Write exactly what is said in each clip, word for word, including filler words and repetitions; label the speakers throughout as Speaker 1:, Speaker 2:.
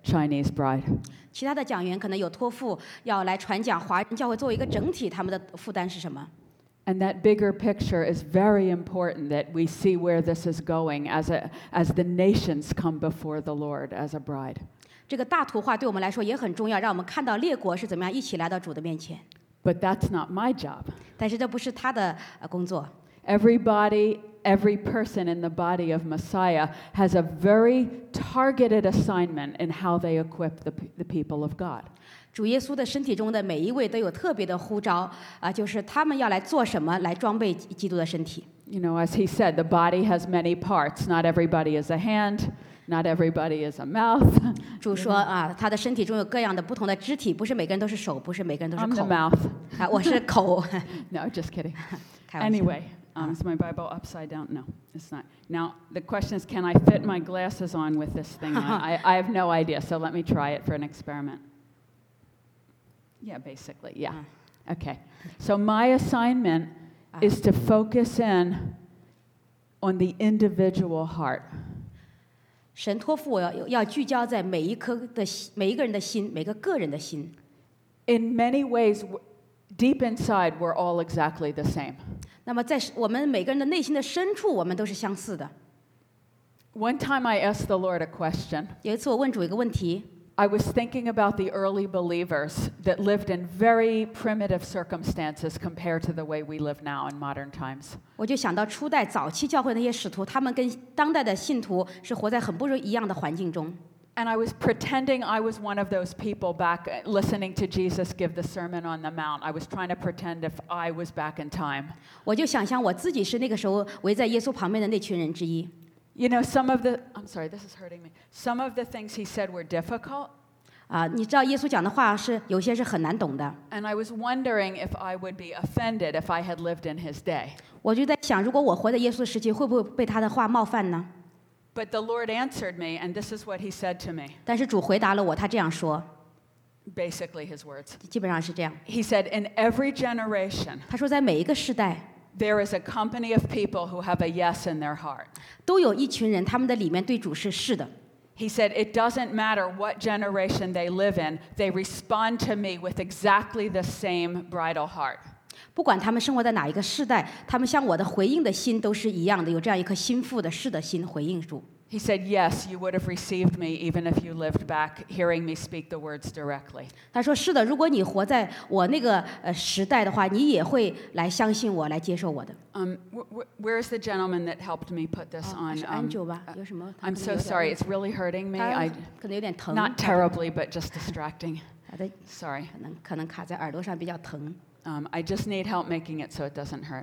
Speaker 1: Chinese bride.
Speaker 2: 其他的讲员可能有托付要来传讲华人教会作为一个整体，他们的负担是什么？
Speaker 1: And that bigger picture is very important that we see where this is going as a, as the nations come before the Lord as a bride.
Speaker 2: 这个大图画对我们来说也很重要，让我们看到列国是怎么样一起来到主的面前。
Speaker 1: But that's not my job.
Speaker 2: 但是这不是他的呃工作。
Speaker 1: Everybody, every person in the body of Messiah has a very targeted assignment in how they equip the, the people of God.
Speaker 2: 主耶稣的身体中的每一位都有特别的呼召啊，就是他们要来做什么，来装备基督的身体。
Speaker 1: You know, as he said, the body has many parts. Not everybody is a hand. Not everybody is a mouth.
Speaker 2: 主说啊，他的身体中有各样的不同的肢体，不是每个人都是手，不是每个人都是
Speaker 1: I'm the
Speaker 2: 口。
Speaker 1: mouth.
Speaker 2: 啊，我是口。
Speaker 1: No, just kidding.
Speaker 2: 开玩笑。
Speaker 1: Anyway, um, is my Bible upside down? No, it's not. Now, the question is, can I fit my glasses on with this thing on? I, I have no idea, so let me try it for an experiment. Yeah, basically, yeah. Okay. So my assignment is to focus in on the individual heart.
Speaker 2: 神托付我要要聚焦在每一颗的心每一个人的心，每个个人的心。
Speaker 1: In many ways, w- deep inside, we're all exactly the same.
Speaker 2: 那么在我们每个人的内心的深处，我们都是相似的。
Speaker 1: One time I asked the Lord a question.
Speaker 2: 有一次我问主一个问题，
Speaker 1: I was thinking about the early believers that lived in very primitive circumstances compared to the way we live now in modern times.
Speaker 2: 我就想到初代早期教会那些使徒，他们跟当代的信徒是活在很不一样的环境中。
Speaker 1: And I was pretending I was one of those people back uh, listening to Jesus give the Sermon on the Mount. I was trying to pretend if I was back in time.
Speaker 2: 我就想象我自己是那个时候围在耶稣旁边的那群人之一。
Speaker 1: You know, some of the, I'm sorry, this is hurting me. Some of the things he said were difficult.
Speaker 2: 啊，你知道耶稣讲的话是有些是很难懂的。
Speaker 1: And I was wondering if I would be offended if I had lived in his day.
Speaker 2: 我就在想，如果我活在耶稣时期，会不会被他的话冒犯呢？
Speaker 1: But the Lord answered me, and this is what he said to me.
Speaker 2: 但是主回答了我，他这样说，
Speaker 1: Basically, his words.
Speaker 2: 基本上是这样。
Speaker 1: He said, in every generation,
Speaker 2: 他说，在每一个世代，
Speaker 1: there is a company of people who have a yes in their heart.
Speaker 2: 都有一群人，他们的里面对主是是的。
Speaker 1: He said, it doesn't matter what generation they live in, they respond to me with exactly the same bridal heart.
Speaker 2: 不管他们生活在哪一个世代，他们向我的回应的心都是一样的，有这样一颗心腹的是的心回应主。
Speaker 1: He said, yes, you would have received me even if you lived back hearing me speak the words directly.
Speaker 2: 他说是的，如果你活在我那个呃时代的话，你也会来相信我，来接受我的。
Speaker 1: Um, wh- wh- where's the gentleman that helped me put this
Speaker 2: 啊
Speaker 1: on?
Speaker 2: 是
Speaker 1: Um,
Speaker 2: 安久吧？有什么？他
Speaker 1: I'm
Speaker 2: 可能
Speaker 1: so
Speaker 2: 有点
Speaker 1: sorry, it's really hurting me.
Speaker 2: 他
Speaker 1: I,
Speaker 2: 可能有点疼，
Speaker 1: not terribly, but just distracting.
Speaker 2: 他的
Speaker 1: Sorry.
Speaker 2: 可能可能卡在耳朵上比较疼。
Speaker 1: Um, I just need help making it so it doesn't hurt.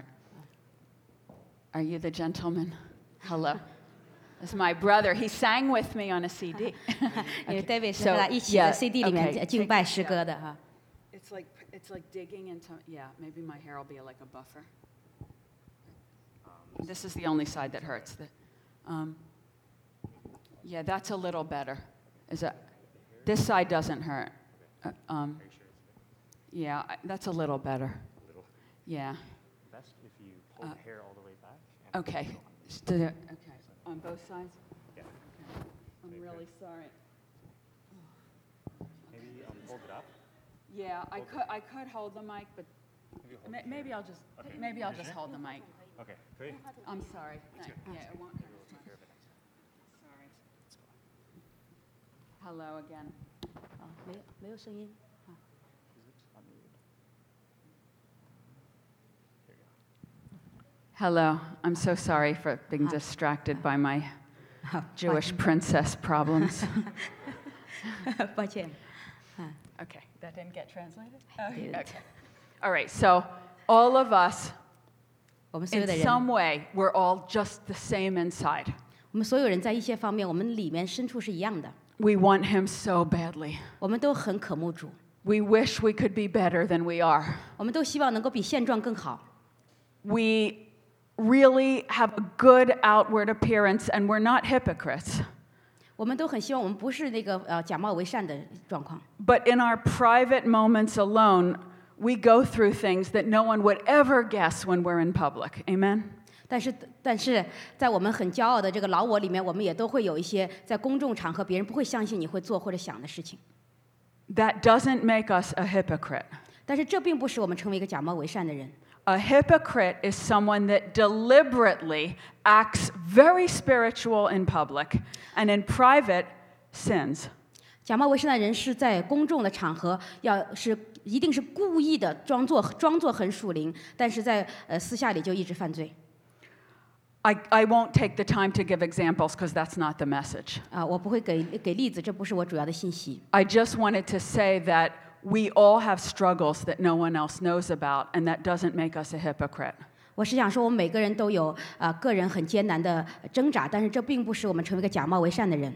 Speaker 1: Are you the gentleman? Hello. This is my brother. He sang with me on a C D.
Speaker 2: 因为 David 是
Speaker 1: So,
Speaker 2: 和他一起
Speaker 1: yeah,
Speaker 2: 在 C D 里面
Speaker 1: okay,
Speaker 2: 敬
Speaker 1: take-
Speaker 2: 拜诗
Speaker 1: yeah.
Speaker 2: 歌的哈。
Speaker 1: It's like it's like digging into yeah. Maybe my hair will be like a buffer. This is the only side that hurts. That, um, yeah, that's a little better. Is that this side doesn't hurt? Uh, um, yeah, I, that's a little better. Yeah.
Speaker 3: Best if you pull
Speaker 1: Uh,
Speaker 3: the hair all the way back. and-
Speaker 1: Okay. S- do the- okay. On both sides.
Speaker 3: Yeah.
Speaker 1: Okay. I'm really sorry.
Speaker 3: Maybe um, hold it up.
Speaker 1: Yeah, I could I could hold the mic, but
Speaker 3: Maybe hold
Speaker 1: ma-
Speaker 3: it
Speaker 1: maybe I'll just
Speaker 3: Okay.
Speaker 1: maybe I'll just hold the mic.
Speaker 3: Okay. Three.
Speaker 1: I'm sorry. Yeah, it won't hurt as much. Sorry. Hello again.
Speaker 2: 啊，没有没有声音。
Speaker 1: Hello. I'm so sorry for being distracted by my
Speaker 2: 好，
Speaker 1: Jewish princess problems.
Speaker 2: 抱歉。
Speaker 1: Okay, that didn't get translated?
Speaker 2: didn't.
Speaker 1: Okay. All right, so all of us,
Speaker 2: 我们所有
Speaker 1: in
Speaker 2: 的人，
Speaker 1: some way, we're all just the same inside.
Speaker 2: 我们所有人在一些方面，我们里面深处是一样的。
Speaker 1: We want him so badly.
Speaker 2: 我们都很渴慕主，
Speaker 1: We wish we could be better than we are.
Speaker 2: 我们都希望能够比现状更好。
Speaker 1: We really have a good outward appearance, and we're not hypocrites.
Speaker 2: 我们都很希望我们不是那个呃假冒为善的状况。
Speaker 1: But in our private moments alone, we go through things that no one would ever guess when we're in public. Amen?
Speaker 2: 但是，但是在我们很骄傲的这个老我里面，我们也都会有一些在公众场合别人不会相信你会做或者想的事情。
Speaker 1: That doesn't make us a hypocrite.
Speaker 2: 但是这并不使我们成为一个假冒伪善的人。
Speaker 1: A hypocrite is someone that deliberately acts very spiritual in public and in private sins.
Speaker 2: 假冒伪善的人是在公众的场合，要是一定是故意的装作装作很属灵，但是在呃私下里就一直犯罪。
Speaker 1: I, I won't take the time to give examples because that's not the message.
Speaker 2: 啊，我不会给给例子，这不是我主要的信息。
Speaker 1: I just wanted to say that we all have struggles that no one else knows about, and that doesn't make us a hypocrite.
Speaker 2: 我是想说，我们每个人都有啊个人很艰难的挣扎，但是这并不使我们成为一个假冒伪善的人。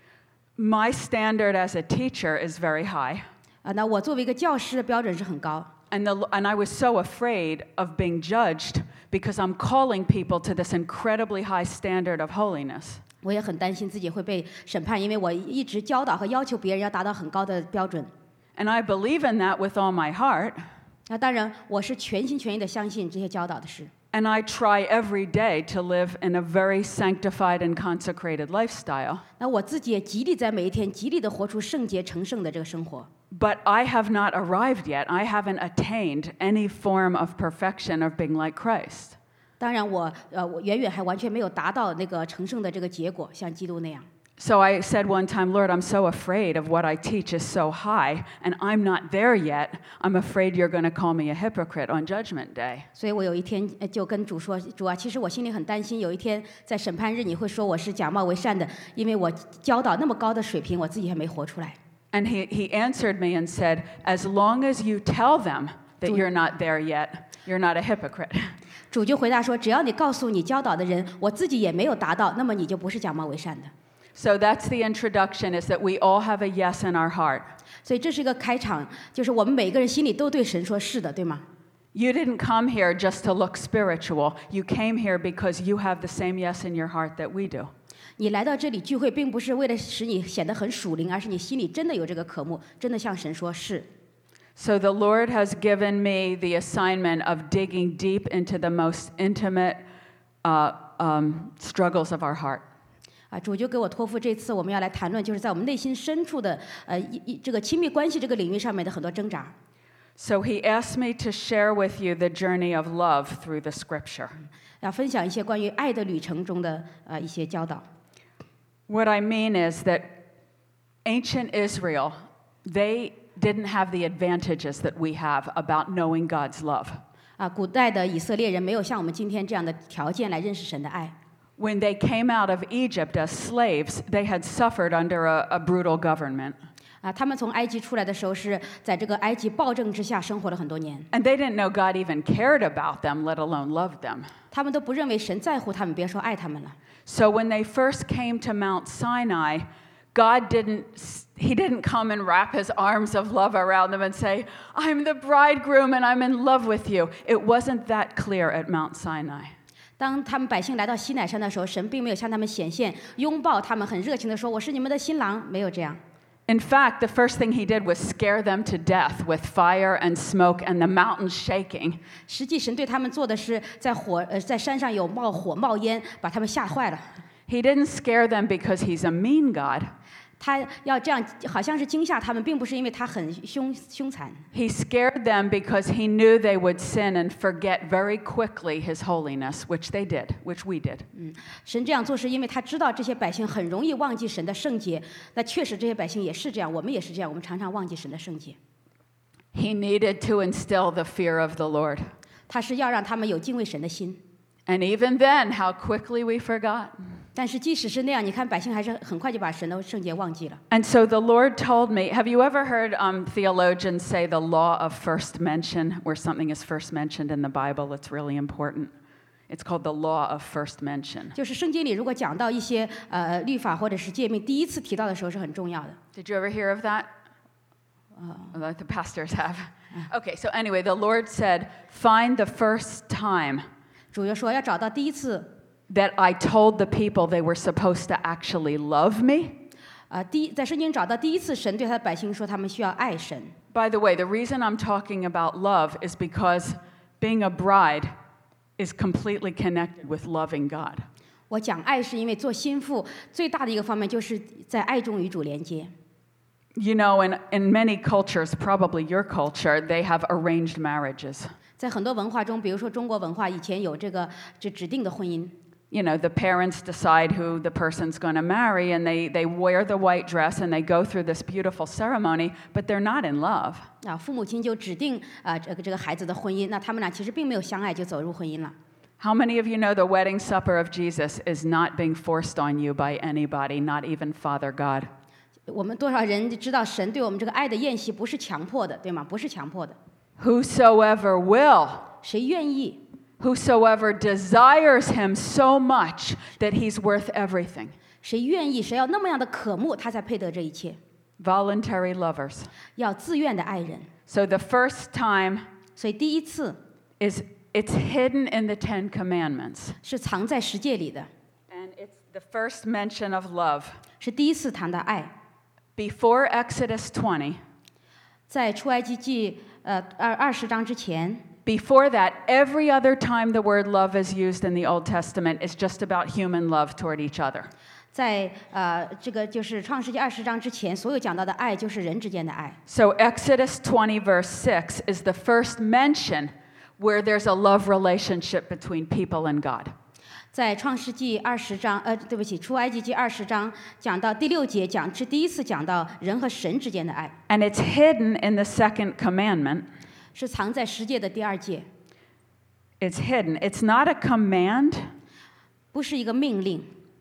Speaker 1: My standard as a teacher is very high.
Speaker 2: 啊，那我作为一个教师的标准是很高。
Speaker 1: And, the, and I was so afraid of being judged because I'm calling people to this incredibly high standard of holiness.
Speaker 2: 我也很担心自己会被审判，因为我一直教导和要求别人要达到很高的标准。
Speaker 1: And I believe in that with all my heart.
Speaker 2: 那当然，我是全心全意的相信这些教导的事。
Speaker 1: And I try every day to live in a very sanctified and consecrated lifestyle.
Speaker 2: 那我自己也极力在每一天极力的活出圣洁成圣的这个生活。
Speaker 1: But I have not arrived yet. I haven't attained any form of perfection of being like Christ.
Speaker 2: 当然我，呃，我远远还完全没有达到那个成圣的这个结果，像基督那样。
Speaker 1: So I said one time, Lord, I'm so afraid of what I teach is so high, and I'm not there yet. I'm afraid you're going to call me a hypocrite on Judgment Day.
Speaker 2: 所以我有一天呃就跟主说，主啊，其实我心里很担心，有一天在审判日你会说我是假冒为善的，因为我教导那么高的水平，我自己还没活出来。
Speaker 1: And he, he answered me and said, as long as you tell them that you're not there yet, you're not a hypocrite.
Speaker 2: 主就回答说，只要你告诉你教导的人，我自己也没有达到，那么你就不是假冒为善的。
Speaker 1: So that's the introduction, is that we all have a yes in our heart.
Speaker 2: 所以这是一个开场，就是我们每个人心里都对神说是的，对吗？
Speaker 1: You didn't come here just to look spiritual. You came here because you have the same yes in your heart that we do.
Speaker 2: 你来到这里聚会，并不是为了使你显得很属灵，而是你心里真的有这个渴慕，真的向神说是。
Speaker 1: So the Lord has given me the assignment of digging deep into the most intimate uh, um, struggles of our heart.
Speaker 2: 啊，主就给我托付这次我们要来谈论，就是在我们内心深处的呃一一这个亲密关系这个领域上面的很多挣扎。
Speaker 1: So he asked me to share with you the journey of love through the scripture.
Speaker 2: 要分享一些关于爱的旅程中的呃一些教导。
Speaker 1: What I mean is that ancient Israel, they didn't have the advantages that we have about knowing God's love.
Speaker 2: 啊，古代的以色列人没有像我们今天这样的条件来认识神的爱。
Speaker 1: When they came out of Egypt as slaves, they had suffered under a, a brutal government.
Speaker 2: 啊，他们从埃及出来的时候是在这个埃及暴政之下生活了很多年，
Speaker 1: And they didn't know God even cared about them, let alone loved them.
Speaker 2: 他们都不认为神在乎他们，别说爱他们了。
Speaker 1: So when they first came to Mount Sinai, God didn't, he didn't come and wrap his arms of love around them and say, I'm the bridegroom and I'm in love with you. It wasn't that clear at Mount Sinai.
Speaker 2: 当他们百姓来到西乃山的时候，神并没有向他们显现，拥抱他们，很热情地说：“我是你们的新郎。”没有这样。
Speaker 1: In fact, the first thing he did was scare them to death with fire and smoke and the mountains shaking.
Speaker 2: 实际神对他们做的是在火呃在山上有冒火冒烟，把他们吓坏了。
Speaker 1: He didn't scare them because he's a mean God.
Speaker 2: 他要这样，好像是惊吓他们，并不是因为他很凶凶残。
Speaker 1: He scared them because he knew they would sin and forget very quickly his holiness, which they did, which we did.
Speaker 2: 嗯，神这样做是因为他知道这些百姓很容易忘记神的圣洁。那确实这些百姓也是这样，我们也是这样，我们常常忘记神的圣洁。
Speaker 1: He needed to instill the fear of the Lord.
Speaker 2: 他是要让他们有敬畏神的心。
Speaker 1: And even then, how quickly we forgot.
Speaker 2: 但是即使是那样，你看百姓还是很快就把神的圣洁忘记了。
Speaker 1: And so the Lord told me, have you ever heard um, theologians say the law of first mention, where something is first mentioned in the Bible? It's really important. It's called the law of first mention.
Speaker 2: 就是圣经里如果讲到一些呃律法或者是诫命，第一次提到的时候是很重要的。
Speaker 1: Did you ever hear of that? Uh, like the pastors have. Okay, so anyway, the Lord said, find the first time
Speaker 2: 主要说要找到第一次，
Speaker 1: that I told the people they were supposed to actually love me.
Speaker 2: 呃，第一在圣经找到第一次神对他的百姓说他们需要爱神。
Speaker 1: By the way, the reason I'm talking about love is because being a bride is completely connected with loving God.
Speaker 2: 我讲爱是因为做心腹最大的一个方面就是在爱中与主连接。
Speaker 1: You know, in, in many cultures, probably your culture, they have arranged marriages.
Speaker 2: 在很多文化中，比如说中国文化，以前有这个这指定的婚姻。
Speaker 1: You know, the parents decide who the person's going to marry, and they, they wear the white dress, and they go through this beautiful ceremony, but they're not in love.
Speaker 2: 啊，父母亲就指定啊这个这个孩子的婚姻，那他们俩其实并没有相爱就走入婚姻了。
Speaker 1: How many of you know the wedding supper of Jesus is not being forced on you by anybody, not even Father God?
Speaker 2: 我们多少人知道神对我们这个爱的宴席不是强迫的，对吗？不是强迫的，
Speaker 1: Whosoever will,
Speaker 2: 谁愿意，
Speaker 1: whosoever desires him so much that he's worth everything.
Speaker 2: 谁愿意，谁要那么样的渴慕，他才配得这一切。
Speaker 1: Voluntary lovers.
Speaker 2: 要自愿的爱人。
Speaker 1: So the first time
Speaker 2: 所以第一次
Speaker 1: is it's hidden in the Ten Commandments.
Speaker 2: 是藏在十诫里的，
Speaker 1: And it's the first mention of love.
Speaker 2: 是第一次谈到爱。
Speaker 1: Before Exodus twenty,
Speaker 2: 在出埃及记呃二二十章之前，
Speaker 1: before that, every other time the word love is used in the Old Testament is just about human love toward each other.
Speaker 2: 在呃这个就是创世纪二十章之前，所有讲到的爱就是人之间的爱。
Speaker 1: So Exodus twenty, verse six, is the first mention where there's a love relationship between people and God.
Speaker 2: 在创世纪二十章，呃，对不起，出埃及记二十章讲到第六节讲是第一次讲到人和神之间的爱，
Speaker 1: And it's hidden in the second commandment.
Speaker 2: 是藏在十诫的第二诫，
Speaker 1: It's hidden. It's not a command.
Speaker 2: 不是一个命令。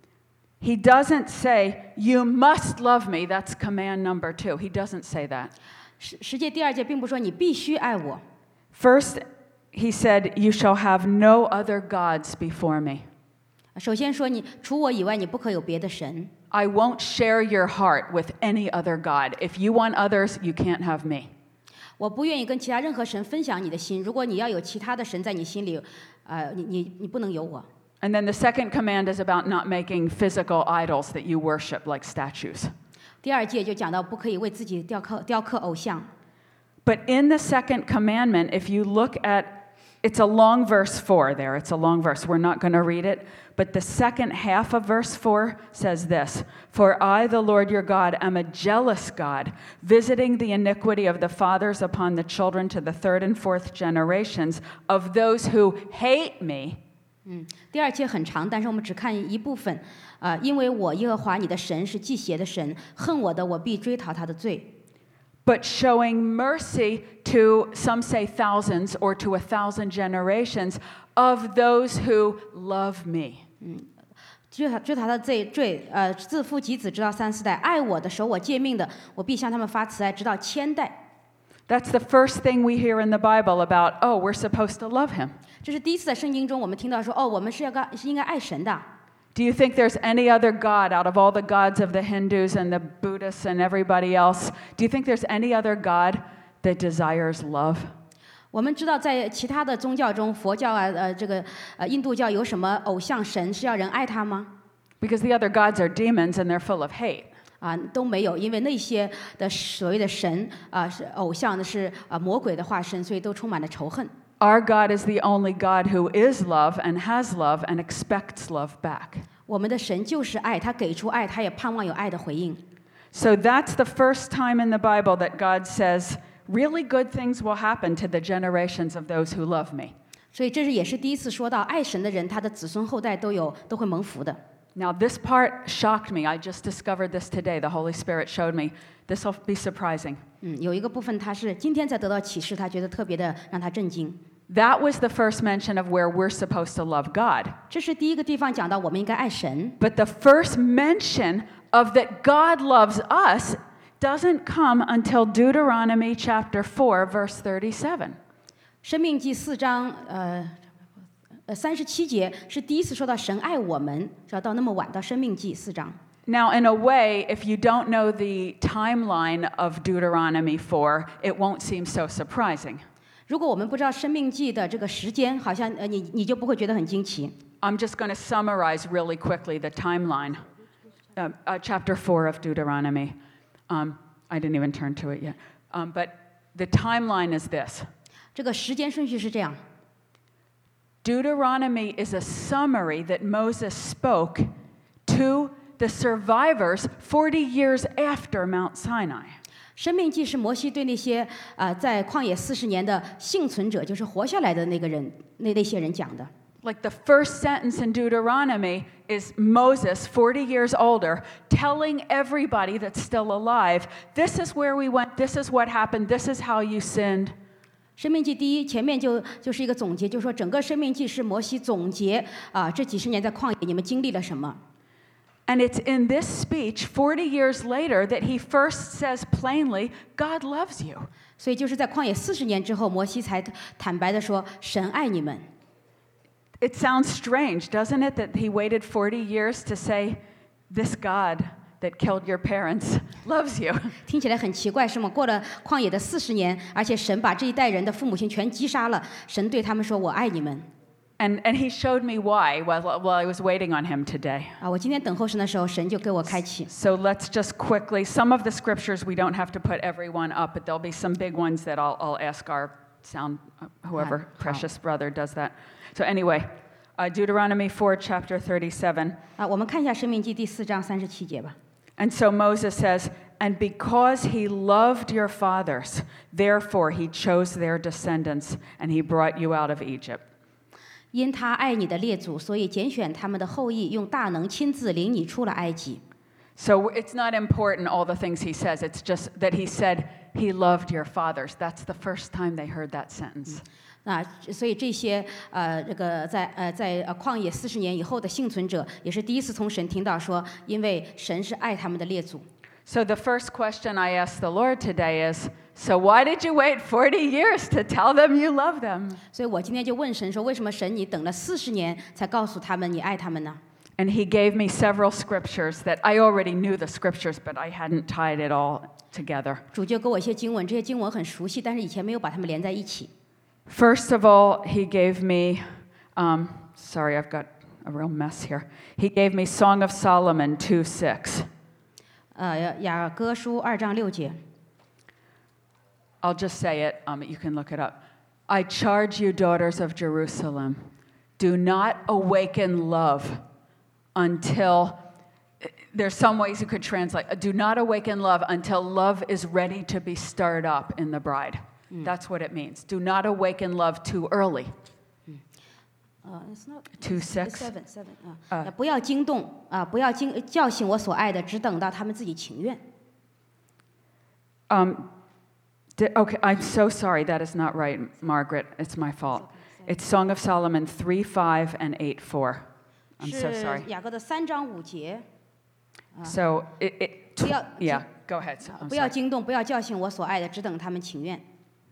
Speaker 1: He doesn't say, you must love me. That's command number two. He doesn't say that.
Speaker 2: 十十诫第二诫并不说你必须爱我，
Speaker 1: First, he said, you shall have no other gods before me.
Speaker 2: 首先说你除我以外，你不可有别的神。
Speaker 1: I won't share your heart with any other god. If you want others, you can't have me.
Speaker 2: 我不愿意跟其他任何神分享你的心。如果你要有其他的神在你心里，呃，你你你不能有我。
Speaker 1: And then the second command is about not making physical idols that you worship like statues.
Speaker 2: 第二诫就讲到不可以为自己雕刻雕刻偶像。
Speaker 1: But in the second commandment, if you look at, it's a long verse four there. It's a long verse. We're not going to read it. But the second half of verse four says this, For I, the Lord your God, am a jealous God, visiting the iniquity of the fathers upon the children to the third and fourth generations of those who hate me.
Speaker 2: 嗯，第二诫很长，但是我们只看一部分。啊、呃，因为我耶和华你的神是忌邪的神，恨我的，我必追讨他的罪。
Speaker 1: But showing mercy to, some say thousands, or to a thousand generations of those who love me.
Speaker 2: 追讨追讨他的罪罪，呃，自父及子直到三四代，爱我的，守我诫命的，我必向他们发慈爱，直到千代。
Speaker 1: That's the first thing we hear in the Bible about, oh, we're supposed to love him.
Speaker 2: 这是第一次在圣经中我们听到说，哦，我们是要该是应该爱神的。
Speaker 1: Do you think there's any other God out of all the gods of the Hindus and the Buddhists and everybody else? Do you think there's any other God that desires love?
Speaker 2: 我们知道，在其他的宗教中，佛教啊，呃，这个呃印度教有什么偶像神是要人爱他吗？
Speaker 1: Because the other gods are demons and they're full of hate.
Speaker 2: 啊，都没有，因为那些的所谓的神啊，是偶像的是啊魔鬼的化身，所以都充满了仇恨。
Speaker 1: Our God is the only God who is love and has love and expects love back.
Speaker 2: 我们的神就是爱，他给出爱，他也盼望有爱的回应。
Speaker 1: So that's the first time in the Bible that God says, really good things will happen to the generations of those who love me.
Speaker 2: 所以这是也是第一次说到爱神的人，他的子孙后代都有都会蒙福的。
Speaker 1: Now, this part shocked me. I just discovered this today. The Holy Spirit showed me. This will be surprising.
Speaker 2: 嗯，有一个部分他是今天才得到启示，他觉得特别的让他震惊。
Speaker 1: That was the first mention of where we're supposed to love God.
Speaker 2: 这是第一个地方讲到我们应该爱神，
Speaker 1: But the first mention of that God loves us doesn't come until Deuteronomy chapter four, verse thirty-seven.
Speaker 2: 生命记四章呃呃三十七节是第一次说到神爱我们，是要到那么晚到生命记四章。
Speaker 1: Now, in a way, if you don't know the timeline of Deuteronomy four, it won't seem so surprising.
Speaker 2: 如果我们不知道生命记的这个时间，好像呃你你就不会觉得很惊奇。
Speaker 1: I'm just going to summarize really quickly the timeline. Uh, uh, chapter four of Deuteronomy. Um, I didn't even turn to it yet. Um, but the timeline is this.
Speaker 2: 这个时间顺序是这样：
Speaker 1: Deuteronomy is a summary that Moses spoke to the survivors forty years after Mount Sinai.
Speaker 2: 生命记是摩西对那些呃在旷野四十年的幸存者，就是活下来的那个人，那那些人讲的。
Speaker 1: Like the first sentence in Deuteronomy is Moses, forty years older, telling everybody that's still alive, this is where we went, this is what happened, this is how you sinned.
Speaker 2: 生命记第一前面就就是一个总结，就是说整个生命记是摩西总结啊、这几十年在旷野你们经历了什么。
Speaker 1: And it's in this speech, forty years later, that he first says plainly, God loves you.
Speaker 2: 所以就是在旷野四十年之后，摩西才坦白的说，神爱你们。
Speaker 1: It sounds strange, doesn't it, that he waited forty years to say, this God that killed your parents loves you.
Speaker 2: 听起来很奇怪，是吗？过了旷野的四十年，而且神把这一代人的父母亲全击杀了，神对他们说：“我爱你们。”
Speaker 1: And, and he showed me why while, while I was waiting on him today.
Speaker 2: 啊，我今天等候神的时候，神就给我开启。
Speaker 1: So let's just quickly, some of the scriptures we don't have to put everyone up, but there'll be some big ones that I'll, I'll ask our sound, whoever, precious brother does that. So anyway, uh, Deuteronomy four, chapter thirty-seven.
Speaker 2: 啊，我们看一下《生命记》第四章三十七节吧。
Speaker 1: And so Moses says, and because he loved your fathers, therefore he chose their descendants, and he brought you out of Egypt.
Speaker 2: 因他爱你的列祖，所以拣选他们的后裔，用大能亲自领你出了埃及。
Speaker 1: So it's not important all the things he says. It's just that he said he loved your fathers. That's the first time they heard that sentence.
Speaker 2: 啊，所以这些呃，这个在呃在呃旷野四十年以后的幸存者，也是第一次从神听到说，因为神是爱他们的列祖。
Speaker 1: So the first question I asked the Lord today is, so why did you wait forty years to tell them you love them?
Speaker 2: 所以我今天就问神说，为什么神你等了四十年才告诉他们你爱他们呢？
Speaker 1: And he gave me several scriptures that I already knew the scriptures, but I hadn't tied it all together.
Speaker 2: 主就给我一些经文，这些经文很熟悉，但是以前没有把它们连在一起。
Speaker 1: First of all, he gave me, um, sorry, I've got a real mess here. He gave me Song of Solomon two six.
Speaker 2: 呃，雅歌书二章六节。
Speaker 1: I'll just say it, um, you can look it up. I charge you, daughters of Jerusalem, do not awaken love until, there's some ways you could translate, do not awaken love until love is ready to be stirred up in the bride. That's what it means. Do not awaken love too early.
Speaker 2: 呃 ，it's not
Speaker 1: Two six.
Speaker 2: seven seven 啊，不要惊动啊，不要惊叫醒我所爱的，只等到他们自己情愿。
Speaker 1: Um, di- okay, I'm so sorry. That is not right, Margaret. It's my fault. It's Song of Solomon three five and eight four. I'm so
Speaker 2: 是
Speaker 1: sorry.
Speaker 2: 雅歌的三章五节，
Speaker 1: So it, it
Speaker 2: 不要
Speaker 1: yeah, go ahead. I'm
Speaker 2: 不要
Speaker 1: sorry.
Speaker 2: 惊动，不要叫醒我所爱的，只等他们情愿。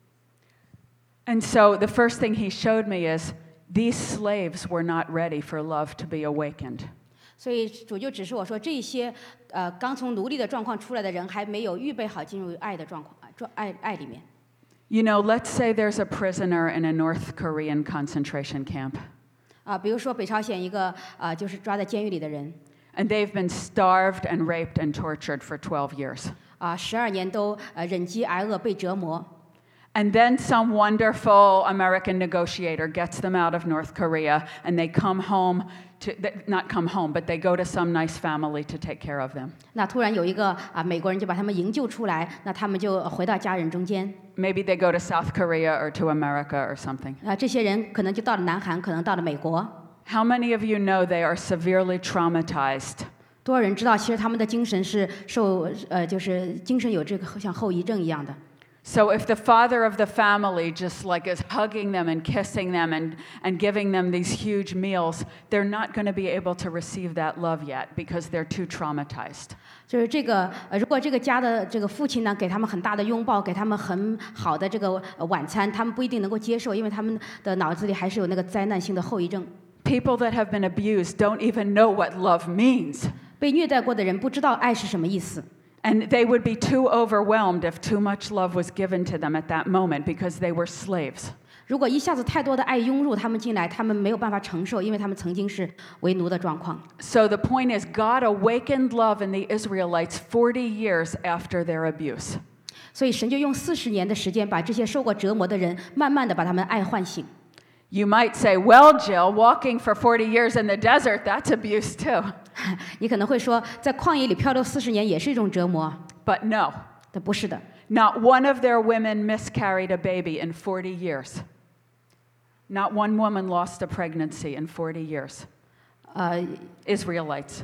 Speaker 1: And so the first thing he showed me is these slaves were not ready for love to be awakened.
Speaker 2: 所以主就指示我说，这些呃刚从奴隶的状况出来的人，还没有预备好进入爱的状况，状爱爱里面。
Speaker 1: You know, let's say there's a prisoner in a North Korean concentration camp,
Speaker 2: 啊，比如说北朝鲜一个啊，就是抓在监狱里的人，
Speaker 1: and they've been starved and raped and tortured for twelve years.
Speaker 2: 啊，十二年都呃忍饥挨饿被折磨。
Speaker 1: And then some wonderful American negotiator gets them out of North Korea, and they come home to, not come home, but they go to some nice family to take care of them.
Speaker 2: 那突然有一个啊美国人就把他们营救出来，那他们就回到家人中间。
Speaker 1: Maybe they go to South Korea or to America or something.
Speaker 2: 啊，这些人可能就到了南韩，可能到了美国。
Speaker 1: How many of you know they are severely traumatized?
Speaker 2: 多少人知道，其实他们的精神是受呃，就是精神有这个像后遗症一样的。
Speaker 1: So if the father of the family just like is hugging them and kissing them and, and giving them these huge meals, they're not going to be able to receive that love yet because they're too traumatized.
Speaker 2: 就是这个呃，如果这个家的这个父亲呢，给他们很大的拥抱，给他们很好的这个呃晚餐，他们不一定能够接受，因为他们的脑子里还是有那个灾难性的后遗症。
Speaker 1: People that have been abused don't even know what love means.
Speaker 2: 被虐待过的人不知道爱是什么意思。
Speaker 1: And they would be too overwhelmed if too much love was given to them at that moment because they were slaves.
Speaker 2: 如果一下子太多的爱涌入他们进来，他们没有办法承受，因为他们曾经是为奴的状况。
Speaker 1: So the point is, God awakened love in the Israelites forty years after their abuse.
Speaker 2: 所以神就用四十年的时间，把这些受过折磨的人，慢慢的把他们爱唤醒。
Speaker 1: You might say, well, Jill, walking for forty years in the desert, that's abuse too.
Speaker 2: 你可能会说，在旷野里漂流四十年也是一种折磨，
Speaker 1: But no,
Speaker 2: 但不是的。
Speaker 1: not one of their women miscarried a baby in forty years. Not one woman lost a pregnancy in forty years.
Speaker 2: 呃，
Speaker 1: Israelites.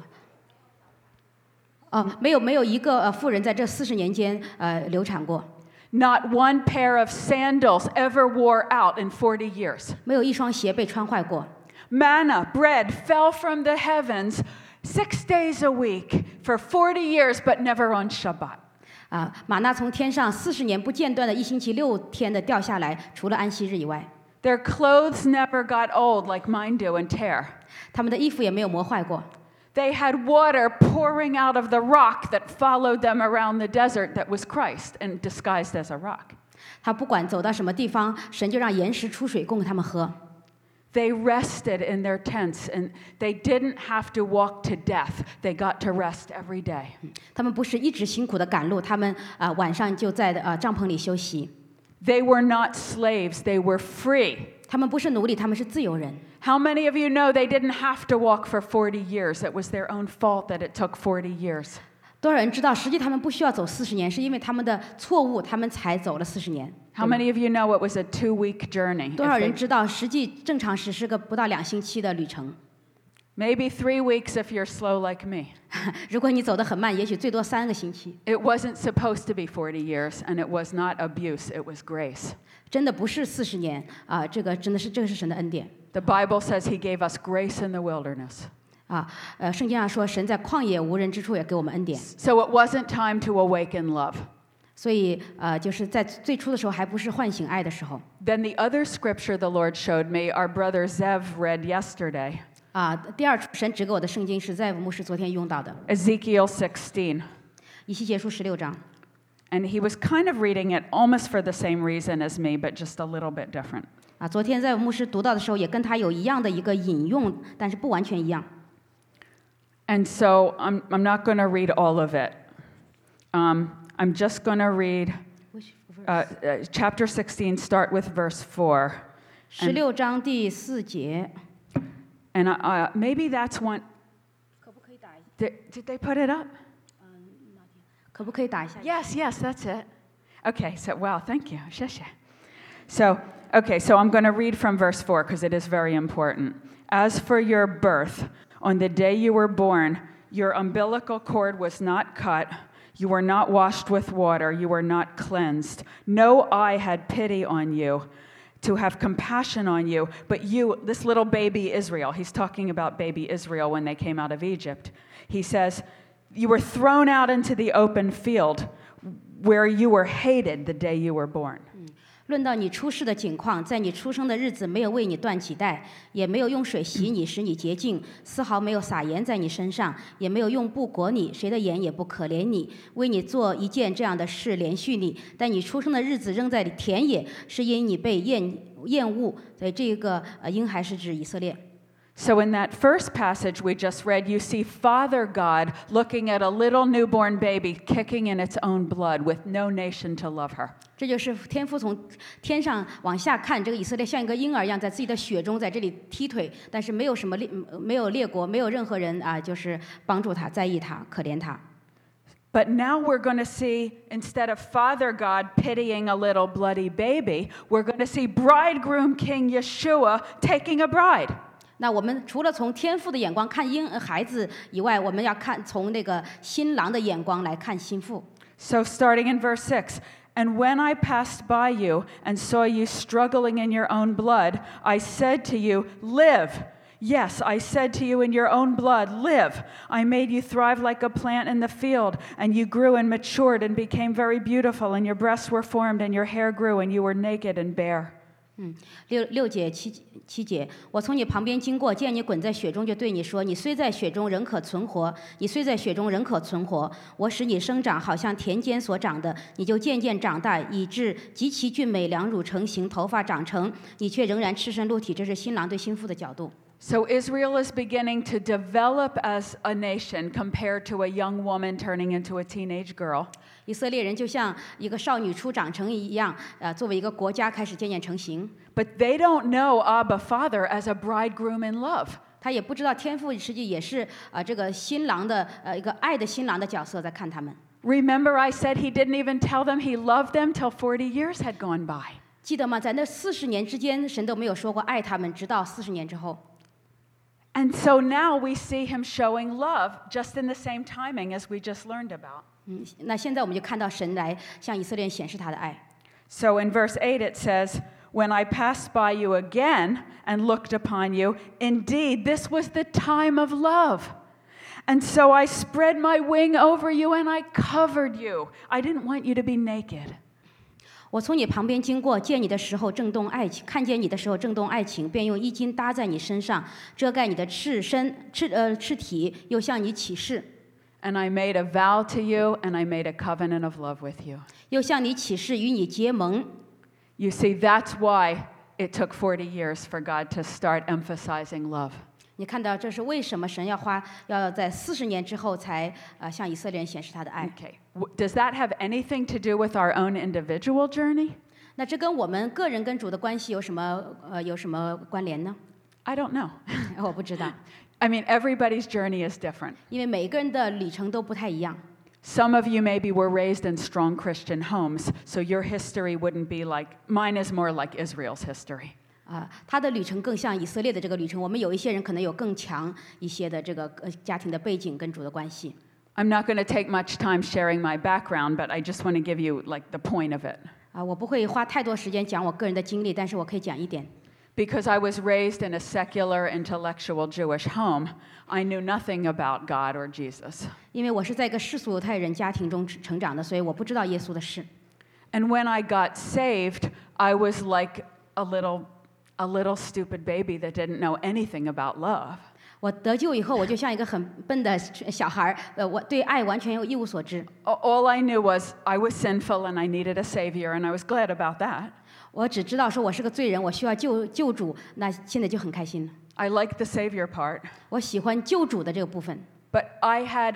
Speaker 2: 哦，没有没有一个呃妇人在这四十年间呃流产过，
Speaker 1: Not one pair of sandals ever wore out in forty years.
Speaker 2: 没有一双鞋被穿坏过。
Speaker 1: Manna, bread, fell from the heavens six days a week for forty years, but never on Shabbat.
Speaker 2: 啊，玛纳从天上四十年不间断的一星期六天的掉下来，除了安息日以外，
Speaker 1: Their clothes never got old like mine do and tear.
Speaker 2: 他们的衣服也没有磨坏过。
Speaker 1: They had water pouring out of the rock that followed them around the desert that was Christ and disguised as a rock.
Speaker 2: 他不管走到什么地方，神就让岩石出水供给他们喝。
Speaker 1: They rested in their tents and they didn't have to walk to death. They got to rest every day.
Speaker 2: 他们不是一直辛苦的赶路，他们啊、呃、晚上就在呃帐篷里休息。
Speaker 1: They were not slaves, they were free.
Speaker 2: 他们不是奴隶，他们是自由人。
Speaker 1: How many of you know they didn't have to walk for forty years? It was their own fault that it took forty years.
Speaker 2: 多少人知道，实际他们不需要走四十年，是因为他们的错误，他们才走了四十年。
Speaker 1: How many of you know it was a two-week journey?
Speaker 2: 多少
Speaker 1: If
Speaker 2: 人
Speaker 1: they-
Speaker 2: 知道，实际正常时是个不到两星期的旅程。
Speaker 1: Maybe three weeks if you're slow like me.
Speaker 2: 如果你走得很慢，也许最多三个星期。
Speaker 1: It wasn't supposed to be forty years, and it was not abuse, it was grace.
Speaker 2: 真的不是四十年啊、这个真的是这个是神的恩典
Speaker 1: The Bible says he gave us grace in the wilderness.
Speaker 2: 啊。呃，圣经上说，神在旷野无人之处也给我们恩典，
Speaker 1: So it wasn't time to awaken love.
Speaker 2: 所以呃，就是在最初的时候还不是唤醒爱的时候
Speaker 1: Then the other scripture the Lord showed me, our brother Zev read yesterday,
Speaker 2: 啊。第二处神指给我的圣经是在牧师昨天用到的，
Speaker 1: Ezekiel sixteen.
Speaker 2: 以西结书十六章。
Speaker 1: And he was kind of reading it almost for the same reason as me, but just a little bit different.
Speaker 2: 啊，昨天在牧师读到的时候，也跟他有一样的一个引用，但是不完全一样。
Speaker 1: And so I'm, I'm not going to read all of it. Um, I'm just going to read uh, uh, chapter sixteen, start with verse four.
Speaker 2: 十六章第四节，
Speaker 1: And uh, uh, maybe that's one.
Speaker 2: 可不可以打一？
Speaker 1: Did, did they put it up?
Speaker 2: 可不可以打一下？
Speaker 1: Yes, yes, that's it. Okay, so, wow, thank you. 谢谢. So, okay, so I'm going to read from verse four because it is very important. As for your birth, on the day you were born, your umbilical cord was not cut, you were not washed with water, you were not cleansed. No eye had pity on you, to have compassion on you, but you, this little baby Israel, he's talking about baby Israel when they came out of Egypt. He says, you were thrown out into the open field where you were hated the day you were born.
Speaker 2: 论到你出世的景况，在你出生的日子，没有为你断脐带，也没有用水洗你，使你洁净，丝毫没有撒盐在你身上，也没有用布裹你，谁的盐也不可怜你，为你做一件这样的事连续你。但你出生的日子扔在田野，是因你被厌厌恶。所以这个呃婴孩是指以色列。
Speaker 1: So in that first passage we just read, you see Father God looking at a little newborn baby kicking in its own blood with no nation to love her.
Speaker 2: 这就是天父从天上往下看，这个以色列像一个婴儿一样，在自己的血中在这里踢腿，但是没有什么列，没有列国，没有任何人啊，就是帮助他、在意他、可怜他。
Speaker 1: But now we're going to see, instead of Father God pitying a little bloody baby, we're going to see bridegroom King Yeshua taking a bride.
Speaker 2: 那我们除了从天父的眼光看婴孩子以外，我们要看从那个新郎的眼光来看新妇。
Speaker 1: So starting in verse six, and when I passed by you and saw you struggling in your own blood, I said to you, live. Yes, I said to you in your own blood, live. I made you thrive like a plant in the field, and you grew and matured and became very beautiful, and your breasts were formed, and your hair grew, and you were naked and bare.
Speaker 2: 嗯，六六节七七节，我从你旁边经过，见你滚在血中，就对你说：你虽在血中，仍可存活；你虽在血中，仍可存活。我使你生长，好像田间所长的，你就渐渐长大，以致极其俊美，两乳成形，头发长成，你却仍然赤身露体。这是新郎对新妇的角度。
Speaker 1: So Israel is beginning to develop as a nation compared to a young woman turning into a teenage girl.
Speaker 2: 以色列人就像一个少女初长成一样，呃，作为一个国家开始渐渐成型。
Speaker 1: But they don't know Abba Father as a bridegroom in love.
Speaker 2: 他也不知道天父实际也是呃这个新郎的呃一个爱的新郎的角色在看他们。
Speaker 1: Remember I said he didn't even tell them he loved them till forty years had gone by.
Speaker 2: 记得吗？在那四十年之间，神都没有说过爱他们，直到四十年之后。
Speaker 1: And so now we see him showing love just in the same timing as we just learned about.
Speaker 2: 嗯，那现在我们就看到神来向以色列人显示他的爱。
Speaker 1: So in verse eight it says, "When I passed by you again and looked upon you, indeed this was the time of love. And so I spread my wing over you and I covered you. I didn't want you to be naked."
Speaker 2: 我从你旁边经过，见你的时候震动爱情，看见你的时候震动爱情，便用衣襟搭在你身上，遮盖你的赤身、赤呃赤体，又向你起誓，
Speaker 1: And I made a vow to you and I made a covenant of love with you.
Speaker 2: 又向你起誓，与你结盟。
Speaker 1: You see, that's why it took forty years for God to start emphasizing love.
Speaker 2: 你看到这是为什么神要花要在四十年之后才呃向以色列人显示他的爱？
Speaker 1: Okay. W- Does that have anything to do with our own individual journey?
Speaker 2: 那这跟我们个人跟主的关系有什么呃有什么关联呢？
Speaker 1: I don't know.
Speaker 2: 我不知道，
Speaker 1: I mean, everybody's journey is different.
Speaker 2: 因为每个人的旅程都不太一样。
Speaker 1: Some of you maybe were raised in strong Christian homes, so your history wouldn't be like, mine is more like Israel's history.
Speaker 2: 啊，他的旅程更像以色列的这个旅程。我们有一些人可能有更强一些的这个呃家庭的背景跟主的关系。
Speaker 1: I'm not going to take much time sharing my background, but I just want to give you like the point of it.
Speaker 2: 啊，我不会花太多时间讲我个人的经历，但是我可以讲一点。
Speaker 1: Because I was raised in a secular, intellectual Jewish home, I knew nothing about God or Jesus.
Speaker 2: 因为我是在一个世俗犹太人家庭中成长的，所以我不知道耶稣的事。
Speaker 1: And when I got saved, I was like a little, a little stupid baby that didn't know anything about love.
Speaker 2: 我得救以后，我就像一个很笨的小孩儿，呃，我对爱完全一无所知。
Speaker 1: A- All I knew was I was sinful and I needed a savior, and I was glad about that.
Speaker 2: 我只知道说我是个罪人，我需要救救主，那现在就很开心了。
Speaker 1: I liked the savior part,
Speaker 2: 我喜欢救主的这个部分，
Speaker 1: but I had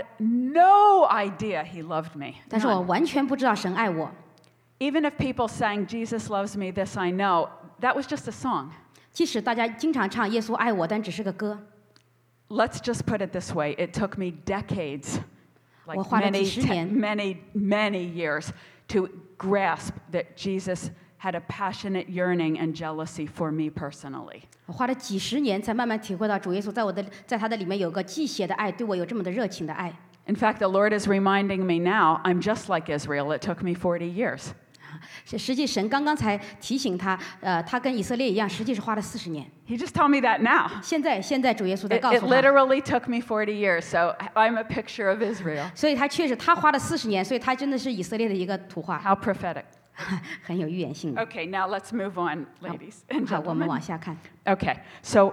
Speaker 1: no idea he loved me.
Speaker 2: 但是我
Speaker 1: None.
Speaker 2: 完全不知道神爱我。
Speaker 1: Even if people sang Jesus loves me, this I know, that was just a song.
Speaker 2: 即使大家经常唱耶稣爱我，但只是个歌。
Speaker 1: Let's just put it this way, it took me decades, like
Speaker 2: 我花了
Speaker 1: many,
Speaker 2: 几十年。
Speaker 1: te- many, many years to grasp that Jesus had a passionate yearning and jealousy for me personally.
Speaker 2: 我花了几十年才慢慢体会到主耶稣在我的在他的里面有个忌邪的爱，对我有这么的热情的爱。
Speaker 1: In fact, the Lord is reminding me now, I'm just like Israel. It took me forty years.
Speaker 2: 实实际神刚刚才提醒他，呃，他跟以色列一样，实际是花了四十年。
Speaker 1: He just told me that now.
Speaker 2: 现在现在主耶稣在
Speaker 1: It,
Speaker 2: 告
Speaker 1: it
Speaker 2: 诉他，
Speaker 1: literally took me forty years, so I'm a picture of Israel.
Speaker 2: 所以他确实他花了四十年，所以他真的是以色列的一个图画，
Speaker 1: How prophetic.
Speaker 2: 很有预言性的。
Speaker 1: Okay, now let's move on, ladies and
Speaker 2: 好，我们
Speaker 1: gentlemen.
Speaker 2: 往下看。
Speaker 1: Okay, so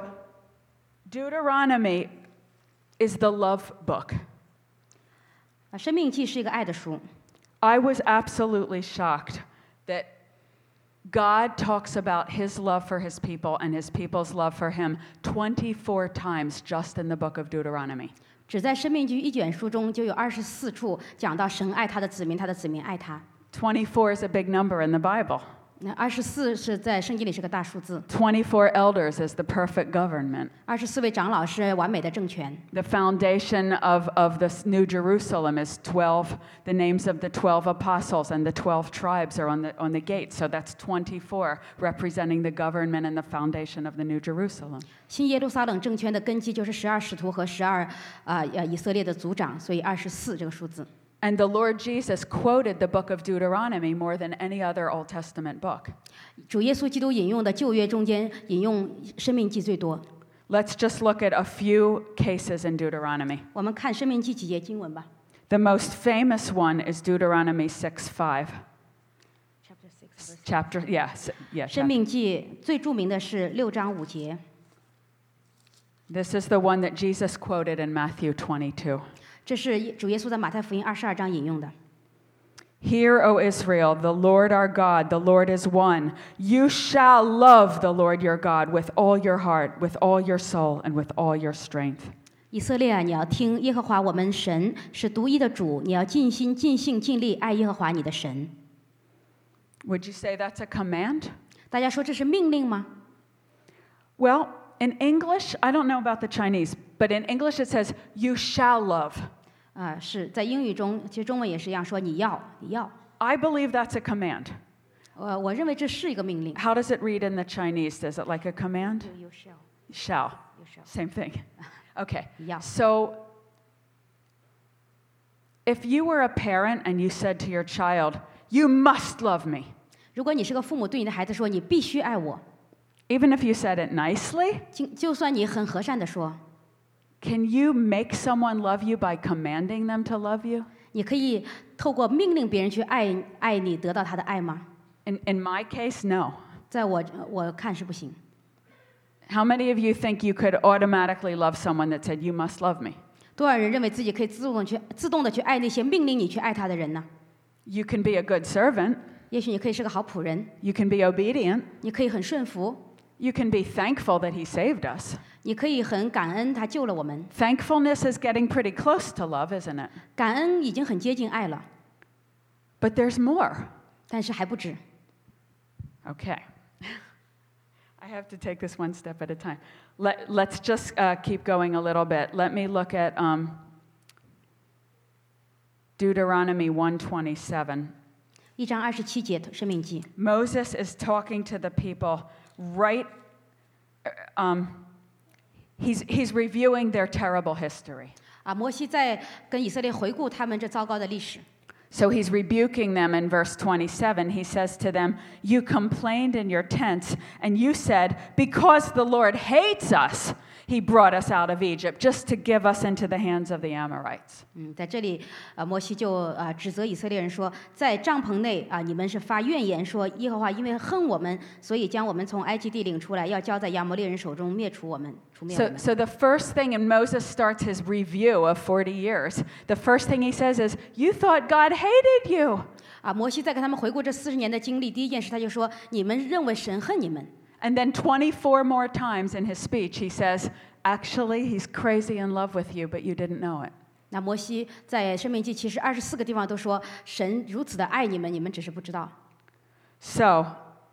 Speaker 1: Deuteronomy is the love book.
Speaker 2: 啊，《生命记》是一个爱的书。
Speaker 1: I was absolutely shocked that God talks about his love for his people and his people's love for him twenty-four times just in the book of Deuteronomy.
Speaker 2: 只在《生命记》一卷书中就有二十四处讲到神爱他的子民，他的子民爱他。
Speaker 1: twenty-four is a big number in the Bible.
Speaker 2: 那二十四是在圣经里是个大数字，
Speaker 1: twenty-four elders is the perfect government.
Speaker 2: 二十四位长老是完美的政权。
Speaker 1: The foundation of, of this New Jerusalem is twelve. The names of the twelve apostles and the twelve tribes are on the, on the gate. So that's twenty-four, representing the government and the foundation of the New Jerusalem.
Speaker 2: 新耶路撒冷政权的根基就是十二使徒和十二啊呃以色列的族长，所以二十四这个数字。
Speaker 1: And the Lord Jesus quoted the book of Deuteronomy more than any other Old Testament book.
Speaker 2: 主耶稣基督引用的旧约中间引用《生命记》最多。
Speaker 1: Let's just look at a few cases in Deuteronomy.
Speaker 2: 我们看《生命记》几节经文吧。
Speaker 1: The most famous one is Deuteronomy six five. Chapter, yeah, s- yeah.
Speaker 2: 生
Speaker 1: chapter.
Speaker 2: 命记最著名的是六章五节，
Speaker 1: This is the one that Jesus quoted in Matthew twenty-two.
Speaker 2: 这是主耶稣在马太福音二十二章引用的。
Speaker 1: Hear, O Israel, the Lord our God, the Lord is one. You shall love the Lord your God with all your heart, with all your soul, and with all your strength.
Speaker 2: 以色列啊，你要听耶和华我们神是独一的主，你要尽心、尽性、尽力爱耶和华你的神。
Speaker 1: Would you say that's a command?
Speaker 2: 大家说这是命令吗？
Speaker 1: Well, in English, I don't know about the Chinese, but in English it says, you shall love.
Speaker 2: 啊、是在英语中，其实中文也是一样，说你要，你要。
Speaker 1: I believe that's a command.
Speaker 2: 呃，我认为这是一个命令。
Speaker 1: How does it read in the Chinese? Is it like a command?
Speaker 2: You shall,
Speaker 1: Shall.
Speaker 2: you shall.
Speaker 1: Same thing. Okay.
Speaker 2: Yeah.
Speaker 1: So if you were a parent and you said to your child, you must love me,
Speaker 2: 如果你是个父母，对你的孩子说你必须爱我，
Speaker 1: even if you said it nicely,
Speaker 2: 就就算你很和善的说，
Speaker 1: can you make someone love you by commanding them to love you?
Speaker 2: 你可以透过命令别人去爱爱你，得到他的爱吗？
Speaker 1: In, in my case, no.
Speaker 2: 在我我看是不行。
Speaker 1: How many of you think you could automatically love someone that said, you must love me?
Speaker 2: 多少人认为自己可以自动地去自动的去爱那些命令你去爱他的人呢？
Speaker 1: You can be a good servant.
Speaker 2: 也许你可以是个好仆人，
Speaker 1: You can be obedient.
Speaker 2: 你可以很顺服，
Speaker 1: You can be thankful that he saved us.
Speaker 2: 你可以很感恩他救了我们。
Speaker 1: Thankfulness is getting pretty close to love, isn't it?
Speaker 2: 感恩已经很接近爱了，
Speaker 1: But there's more.
Speaker 2: 但是还不止。
Speaker 1: Okay. I have to take this one step at a time. Let, let's just uh, keep going a little bit. Let me look at um, Deuteronomy one twenty-seven.
Speaker 2: 一章二十七节《生命记》，
Speaker 1: Moses is talking to the people right, um, he's, he's reviewing their terrible history.
Speaker 2: 啊，摩西在跟以色列回顾他们这糟糕的历史。
Speaker 1: So he's rebuking them in verse twenty-seven. He says to them, you complained in your tents, and you said, because the Lord hates us, he brought us out of Egypt, just to give us into the hands of the Amorites.
Speaker 2: 嗯，在这里，呃，摩西就呃指责以色列人说，在帐篷内啊，你们是发怨言说，耶和华因为恨我们，所以将我们从埃及地领出来，要交在亚摩利人手中灭除我们，除灭我
Speaker 1: So,
Speaker 2: 们。
Speaker 1: so the first thing, and Moses starts his review of forty years, the first thing he says is, you thought God hated you.
Speaker 2: 啊，摩西在跟他们回顾这四十年的经历，第一件事他就说，你们认为神恨你们。
Speaker 1: And then twenty-four more times in his speech, he says, actually, he's crazy in love with you, but you didn't know it.
Speaker 2: 那摩西在生命记其实二十四个地方都说，神如此的爱你们，你们只是不知道。
Speaker 1: So,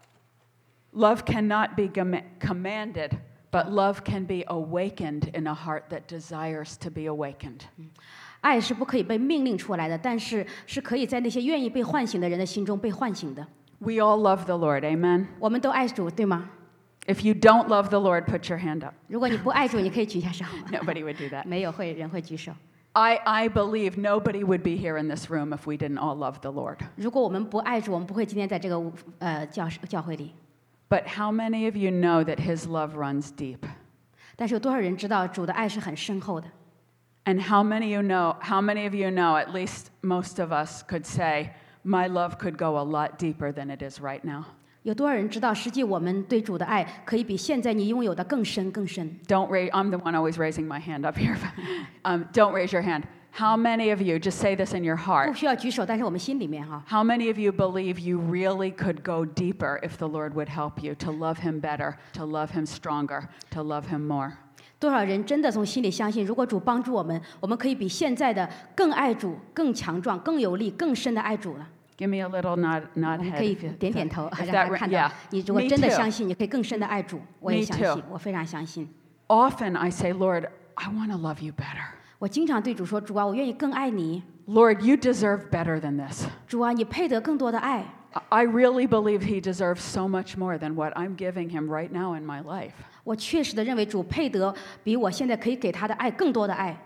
Speaker 1: love cannot be gam- commanded, but love can be awakened in a heart that desires to be awakened.
Speaker 2: 爱是不可以被命令出来的，但是是可以在那些愿意被唤醒的人的心中被唤醒的。
Speaker 1: We all love the Lord, amen?
Speaker 2: 我们都爱主，对吗？
Speaker 1: If you don't love the Lord, put your hand up.
Speaker 2: 如果你不爱主，你可以举一下手。
Speaker 1: Nobody would do that.
Speaker 2: 没有会人会举手。
Speaker 1: I, I believe nobody would be here in this room if we didn't all love the Lord.
Speaker 2: 如果我们不爱主，我们不会今天在这个呃教教会里。
Speaker 1: But how many of you know that his love runs deep?
Speaker 2: 但是有多少人知道主的爱是很深厚的？
Speaker 1: And how many you know, how many of you know, at least most of us could say, my love could go a lot deeper than it is right now.
Speaker 2: 有多少人知道，实际我们对主的爱可以比现在你拥有的更深更深？
Speaker 1: Don't raise, I'm the one always raising my hand up here. um, don't raise your hand. How many of you, just say this in your
Speaker 2: 不
Speaker 1: heart,
Speaker 2: 需要举手，但是我们心里面哈，
Speaker 1: how many of you believe you really could go deeper if the Lord would help you to love him better, to love him stronger, to love him more?
Speaker 2: 多少人真的从心里相信，如果主帮助我们，我们可以比现在的更爱主、更强壮、更有力、更深的爱主了。
Speaker 1: Give me a little nod,
Speaker 2: 我
Speaker 1: nod
Speaker 2: 们
Speaker 1: head.
Speaker 2: 可以
Speaker 1: if you-
Speaker 2: 点点头，
Speaker 1: if
Speaker 2: 让
Speaker 1: that
Speaker 2: 他
Speaker 1: ra-
Speaker 2: 看
Speaker 1: yeah.
Speaker 2: 到你如果
Speaker 1: Me
Speaker 2: 真的
Speaker 1: too.
Speaker 2: 相信，你可以更深的爱主。我也
Speaker 1: Me
Speaker 2: 相
Speaker 1: too.
Speaker 2: 信，我非常相信。
Speaker 1: Often I say, Lord, I want to love you better.
Speaker 2: 我经常对主说：“主啊，我愿意更爱你。
Speaker 1: Lord, you deserve better than this.
Speaker 2: 主啊，你配得更多的爱。
Speaker 1: I really believe he deserves so much more than what I'm giving him right now in my life.
Speaker 2: 我确实的认为主配得比我现在可以给他的爱更多的爱。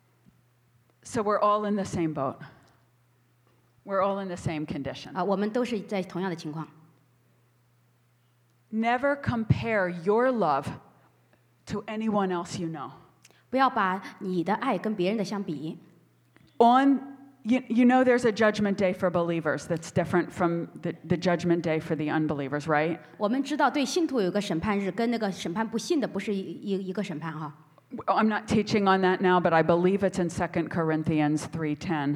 Speaker 1: So we're all in the same boat. We're all in the same condition.
Speaker 2: 啊，我们都是在同样的情况。
Speaker 1: Never compare your love to anyone else you know.
Speaker 2: 不要把你的爱跟别人的相比。
Speaker 1: On you, you know there's a judgment day for believers that's different from the, the judgment day for the unbelievers, right?
Speaker 2: 我们知道，对信徒有一个审判日，跟那个审判不信的不是一一一个审判哈。
Speaker 1: I'm not teaching on that now, but I believe it's in Second Corinthians three ten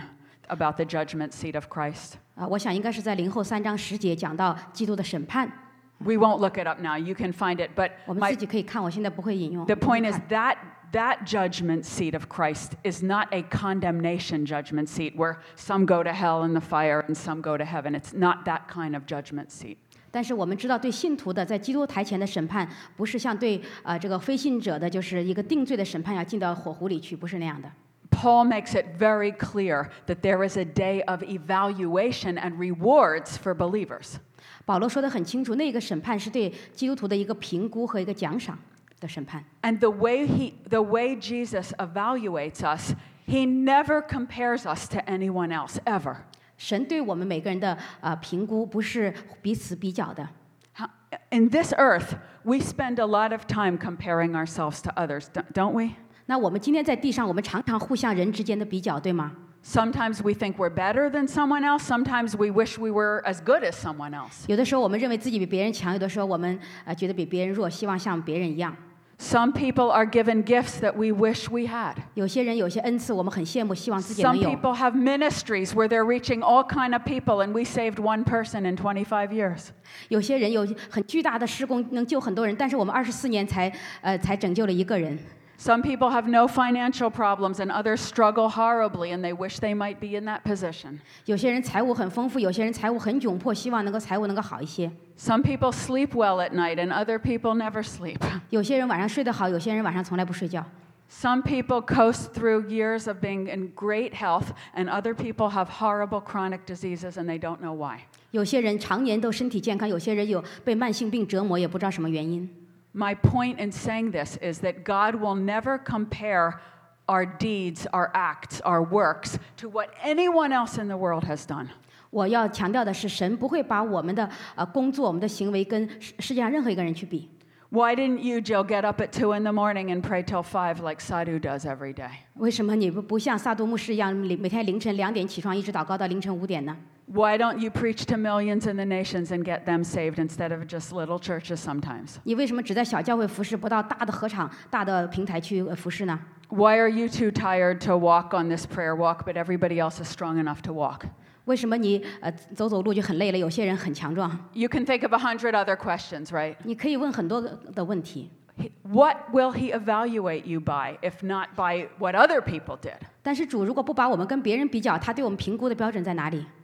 Speaker 1: about the judgment seat of Christ.
Speaker 2: 啊，我想应该是在零后三章十节讲到基督的审判。
Speaker 1: We won't look it up now. You can find it. But
Speaker 2: 我们
Speaker 1: my,
Speaker 2: 自己可以看，我现在不会引用。
Speaker 1: the
Speaker 2: 不会
Speaker 1: point is
Speaker 2: 看
Speaker 1: that that judgment seat of Christ is not a condemnation judgment seat where some go to hell in the fire and some go to heaven. It's not that kind of judgment seat.
Speaker 2: 但是我们知道，对信徒的在基督台前的审判，不是像对呃这个非信者的，就是一个定罪的审判，要进到火湖里去，不是那样的。
Speaker 1: Paul makes it very clear that there is a day of evaluation and rewards for believers.
Speaker 2: 保罗说得很清楚，那个审判是对基督徒的一个评估和一个奖赏的审判。
Speaker 1: And the way he, the way Jesus evaluates us, he never compares us to anyone else ever.
Speaker 2: 神对我们每个人的呃评估不是彼此比较的。
Speaker 1: How- In this earth, we spend a lot of time comparing ourselves to others, don't- don't we?
Speaker 2: 那我们今天在地上，我们常常互相人之间的比较，对吗？
Speaker 1: Sometimes we think we're better than someone else. Sometimes we wish we were as good as someone else.
Speaker 2: 有的时候我们认为自己比别人强，有的时候我们呃觉得比别人弱，希望像别人一样。
Speaker 1: Some people are given gifts that we wish we had.
Speaker 2: 有些人有些恩赐，我们很羡慕，希望自己
Speaker 1: Some
Speaker 2: 能有。
Speaker 1: people have ministries where they're reaching all kind of people, and we saved one person in twenty-five years.
Speaker 2: 有些人有很巨大的施工，能救很多人，但是我们二十四年才呃才拯救了一个人。
Speaker 1: Some people have no financial problems, and others struggle horribly, and they wish they might be in that position.
Speaker 2: 有些人财务很丰富，有些人财务很窘迫，希望能够财务能够好一些。
Speaker 1: Some people sleep well at night, and other people never sleep.
Speaker 2: 有些人晚上睡得好，有些人晚上从来不睡觉。
Speaker 1: Some people coast through years of being in great health, and other people have horrible chronic diseases, and they don't know why.
Speaker 2: 有些人常年都身体健康，有些人有被慢性病折磨，也不知道什么原因。
Speaker 1: My point in saying this is that God will never compare our deeds, our acts, our works to what anyone else in the world has done.
Speaker 2: 我要强调的是，神不会把我们的呃工作、我们的行为跟世世界上任何一个人去比。
Speaker 1: Why didn't you, Jill, get up at two in the morning and pray till five like Sadhu does every day?
Speaker 2: 为什么你不不像萨杜牧师一样，每每天凌晨两点起床，一直祷告到凌晨五点呢？
Speaker 1: Why don't you preach to millions in the nations and get them saved instead of just little churches sometimes?
Speaker 2: 你为什么只在小教会服侍，不到大的合场、大的平台去呃服侍呢？
Speaker 1: Why are you too tired to walk on this prayer walk, but everybody else is strong enough to walk?
Speaker 2: 为什么你呃走走路就很累了？有些人很强壮。
Speaker 1: You can think of a hundred other questions, right?
Speaker 2: 你可以问很多个的问题，
Speaker 1: He- What will he evaluate you by, if not by what other people did?
Speaker 2: 但是主如果不把我们跟别人比较，他对我们评估的标准在哪里？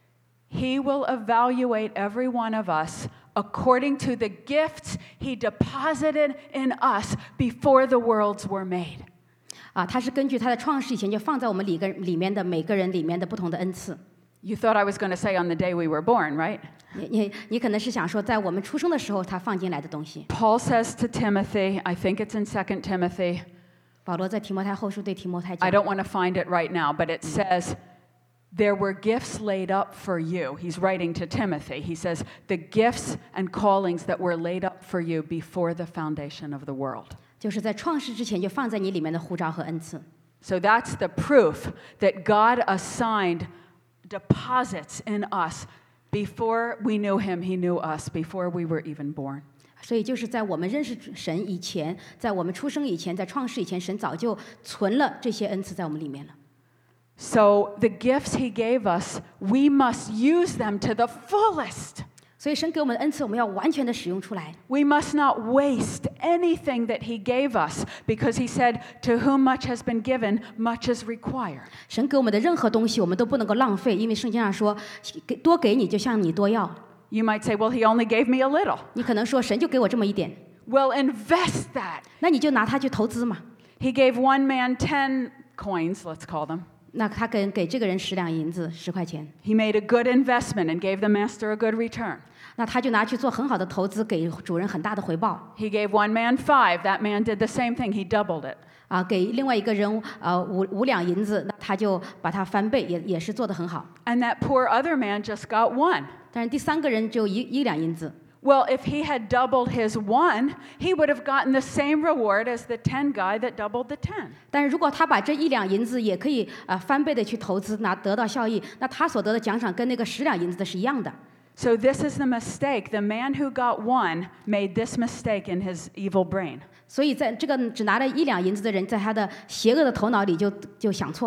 Speaker 1: He will evaluate every one of us according to the gifts he deposited in us before the worlds were made.
Speaker 2: 啊，他是根据他的创世以前就放在我们里个里面的每个人里面的不同的恩赐。
Speaker 1: You thought I was going to say on the day we were born, right?
Speaker 2: 你你你可能是想说，在我们出生的时候他放进来的东西。
Speaker 1: Paul says to Timothy, I think it's in Second Timothy,
Speaker 2: 保罗在提摩太后书对提摩太
Speaker 1: I
Speaker 2: 讲，
Speaker 1: don't want to find it right now, but it says, there were gifts laid up for you. He's writing to Timothy. He says, the gifts and callings that were laid up for you before the foundation of the world.
Speaker 2: 就是在创世之前就放在你里面的呼召和恩赐。
Speaker 1: So that's the proof that God assigned deposits in us before we knew him, he knew us, before we were even born.
Speaker 2: 所以就是在我们认识神以前，在我们出生以前，在创世以前，神早就存了这些恩赐在我们里面了。
Speaker 1: So the gifts he gave us, we must use them to the fullest.
Speaker 2: 所以神给我们的恩赐，我们要完全的使用出来。
Speaker 1: We must not waste anything that he gave us because he said, to whom much has been given, much is required.
Speaker 2: 神给我们的任何东西，我们都不能够浪费，因为圣经上说，给多给你，就像你多要。
Speaker 1: You might say, well, he only gave me a little.
Speaker 2: 你可能说，神就给我这么一点，
Speaker 1: Well, invest that.
Speaker 2: 那你就拿它去投资嘛。
Speaker 1: He gave one man ten coins, let's call them.
Speaker 2: 那他给给这个人十两银子，十块钱，
Speaker 1: He made a good investment and gave the master a good return.
Speaker 2: 那他就拿去做很好的投资，给主人很大的回报。
Speaker 1: He gave one man five. That man did the same thing. He doubled it.
Speaker 2: 啊，给另外一个人呃五五两银子，那他就把它翻倍，也也是做得很好。
Speaker 1: And that poor other man just got one.
Speaker 2: 但是第三个人只有一一两银子，
Speaker 1: Well, if he had doubled his one, he would have gotten the same reward as the ten guy that doubled the ten.
Speaker 2: 但是如果他把这一两银子也可以呃翻倍的去投资，拿得到效益，那他所得的奖赏跟那个十两银子的是一样的。
Speaker 1: So this is the mistake. The man who got one made this mistake in his evil brain.
Speaker 2: 所以在这个只拿了一两银子的人，在他的邪恶的头脑里就就想错了。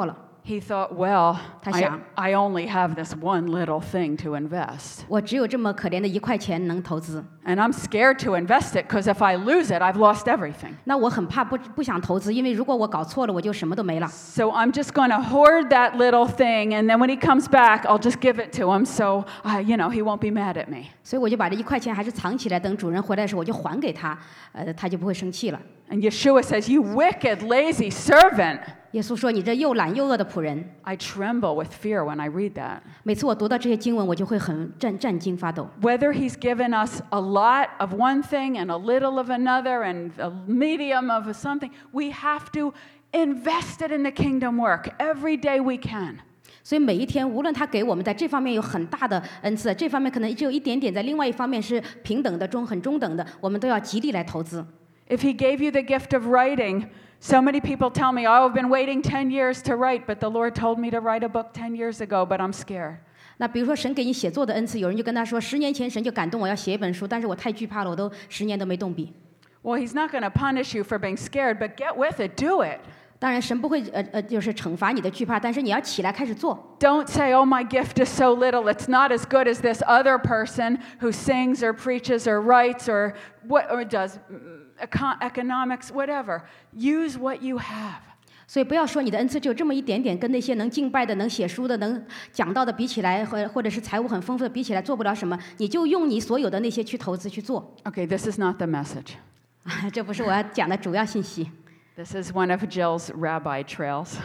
Speaker 1: He thought, well,
Speaker 2: 他
Speaker 1: I,
Speaker 2: 想，
Speaker 1: I only have this one little thing to invest.
Speaker 2: 我只有这么可怜的一块钱能投资，
Speaker 1: And I'm scared to invest it because if I lose it, I've lost everything.
Speaker 2: 那我很怕不不想投资，因为如果我搞错了，我就什么都没了。
Speaker 1: So I'm just going to hoard that little thing, and then when he comes back, I'll just give it to him so, uh, you know, he won't be mad at me.
Speaker 2: 所以我就把这一块钱还是藏起来，等主人回来的时候我就还给他，呃，他就不会生气了。
Speaker 1: And Yeshua says, you wicked, lazy servant.
Speaker 2: 耶稣说：“你这又懒又饿的仆人。”
Speaker 1: I tremble with fear when I read that.
Speaker 2: 每次我读到这些经文，我就会很战战惊发抖。
Speaker 1: Whether he's given us a lot of one thing and a little of another and a medium of something, we have to invest it in the kingdom work every day we can.
Speaker 2: 所以每一天，无论他给我们在这方面有很大的恩赐，这方面可能只有一点点，在另外一方面是平等的、中很中等的，我们都要极力来投资。
Speaker 1: If he gave you the gift of writing, so many people tell me, oh, I've been waiting ten years to write, but the Lord told me to write a book ten years ago, but I'm scared.
Speaker 2: 那比如说，神给你写作的恩赐，有人就跟他说，十年前神就感动我要写一本书，但是我太惧怕了，我都十年都没动笔。
Speaker 1: Well, he's not going to punish you for being scared, but get with it, do it.
Speaker 2: 当然，神不会呃呃，就是惩罚你的惧怕，但是你要起来开始做。
Speaker 1: Don't say, oh, my gift is so little, it's not as good as this other person who sings or preaches or writes or what or does econ- economics, whatever. Use what you have.
Speaker 2: 所以不要说你的恩赐只有这么一点点，跟那些能敬拜的、能写书的、能讲道的比起来，或或者是财务很丰富的比起来，做不了什么。你就用你所有的那些去投资去做。
Speaker 1: Okay, this is not the message.
Speaker 2: 这不是我要讲的主要信息。
Speaker 1: This is one of Jill's rabbi trails.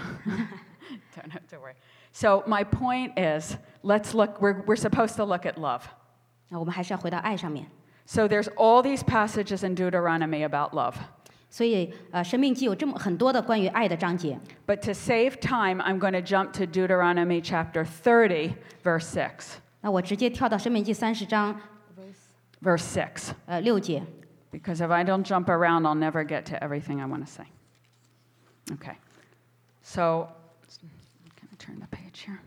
Speaker 1: Don't have to worry. So my point is, let's look, we're, we're supposed to look at love.
Speaker 2: 那我们还是要回到爱上面。
Speaker 1: So there's all these passages in Deuteronomy about love.
Speaker 2: 所以呃，生命记有这么很多的关于爱的章节。
Speaker 1: But to save time, I'm going to jump to Deuteronomy chapter thirty, verse six.
Speaker 2: 那我直接跳到生命记三十章
Speaker 1: Verse six.
Speaker 2: 呃六节。
Speaker 1: Because if I don't jump around, I'll never get to everything I want to say. Okay. So, I'm going to turn the page here.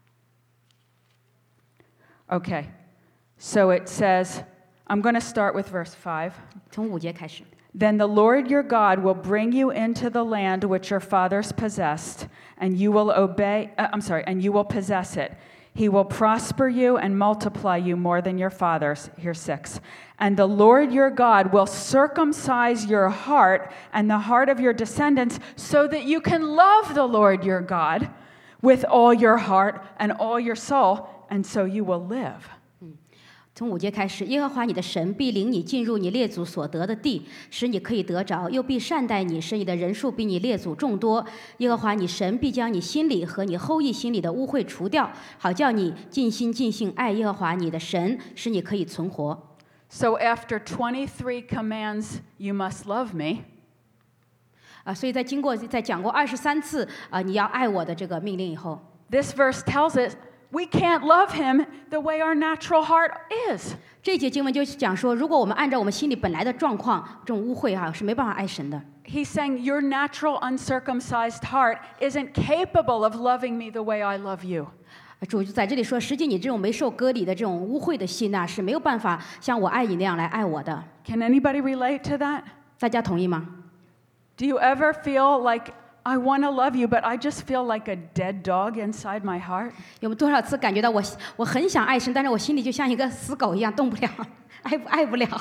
Speaker 1: Okay. So it says, I'm going to start with verse five.
Speaker 2: 从五节开始。
Speaker 1: Then the Lord your God will bring you into the land which your fathers possessed, and you will obey, uh, I'm sorry, and you will possess it. He will prosper you and multiply you more than your fathers. Here's six. And the Lord your God will circumcise your heart and the heart of your descendants so that you can love the Lord your God with all your heart and all your soul, and so you will live.
Speaker 2: 从五节开始，耶和华你的神必领你进入你列祖所得的地，使你可以得着，又必善待你，使你的人数比你列祖众多。耶和华你神必将你心里和你后裔心里的污秽除掉，好叫你尽心尽性爱耶和华你的神，使你可以存活。
Speaker 1: So after twenty-three commands, you must love me.
Speaker 2: 啊，所以在经过在讲过二十三次啊，你要爱我的这个命令以后，
Speaker 1: This verse tells us we can't love him the way our natural heart is.
Speaker 2: 这节经文就讲说，如果我们按照我们心里本来的状况，这种污秽哈、啊、是没办法爱神的。
Speaker 1: He's saying your natural uncircumcised heart isn't capable of loving me the way I love you.
Speaker 2: 主就在这里说，实际你这种没受割礼的这种污秽的心呐、啊，是没有办法像我爱你那样来爱我的。
Speaker 1: Can anybody relate to that?
Speaker 2: 大家同意吗？
Speaker 1: Do you ever feel like I want to love you, but I just feel like a dead dog inside my heart?
Speaker 2: 有没有多少次感觉到我我很想爱神，但是我心里就像一个死狗一样动不了，爱不爱不了。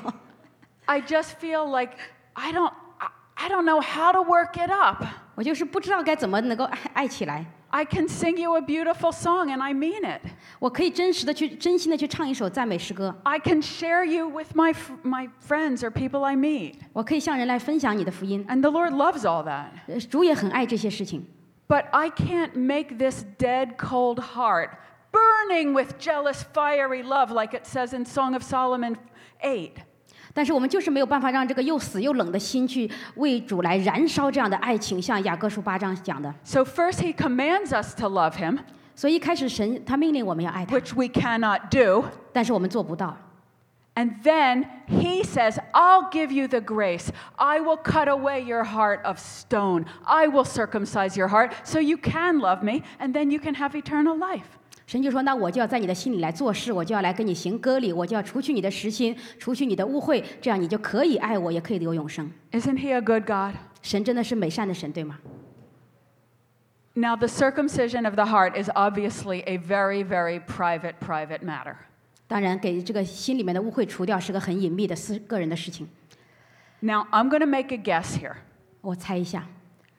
Speaker 1: I just feel like I don't I, I don't know how to work it up.
Speaker 2: 我就是不知道该怎么能够爱爱起来。
Speaker 1: I can sing you a beautiful song and I mean it.
Speaker 2: 我可以真实的去、真心的去唱一首赞美诗歌。
Speaker 1: I can share you with my f- my friends or people I meet.
Speaker 2: 我可以向人来分享你的福音。
Speaker 1: And the Lord loves all that.
Speaker 2: 呃主也很爱这些事情。
Speaker 1: But I can't make this dead, cold heart burning with jealous, fiery love, like it says in Song of Solomon eight.
Speaker 2: 但是我们就是没有办法让这个又死又冷的心去为主来燃烧这样的爱情，像雅各书八章讲的。
Speaker 1: So first he commands us to love him,
Speaker 2: 所以一开始神他命令我们要爱他，
Speaker 1: which we cannot do.
Speaker 2: 但是我们做不到。
Speaker 1: And then he says, I'll give you the grace. I will cut away your heart of stone. I will circumcise your heart so you can love me, and then you can have eternal life.
Speaker 2: 神就说：“那我就要在你的心里来做事，我就要来跟你行割礼，我就要除去你的实心，除去你的污秽，这样你就可以爱我，也可以得永生。”
Speaker 1: Isn't he a good God?
Speaker 2: 神真的是美善的神，对吗？
Speaker 1: Now, the circumcision of the heart is obviously a very, very private, private matter.
Speaker 2: 当然，给这个心里面的污秽除掉是个很隐秘的私个人的事情。
Speaker 1: Now, I'm going to make a guess here.
Speaker 2: 我猜一下，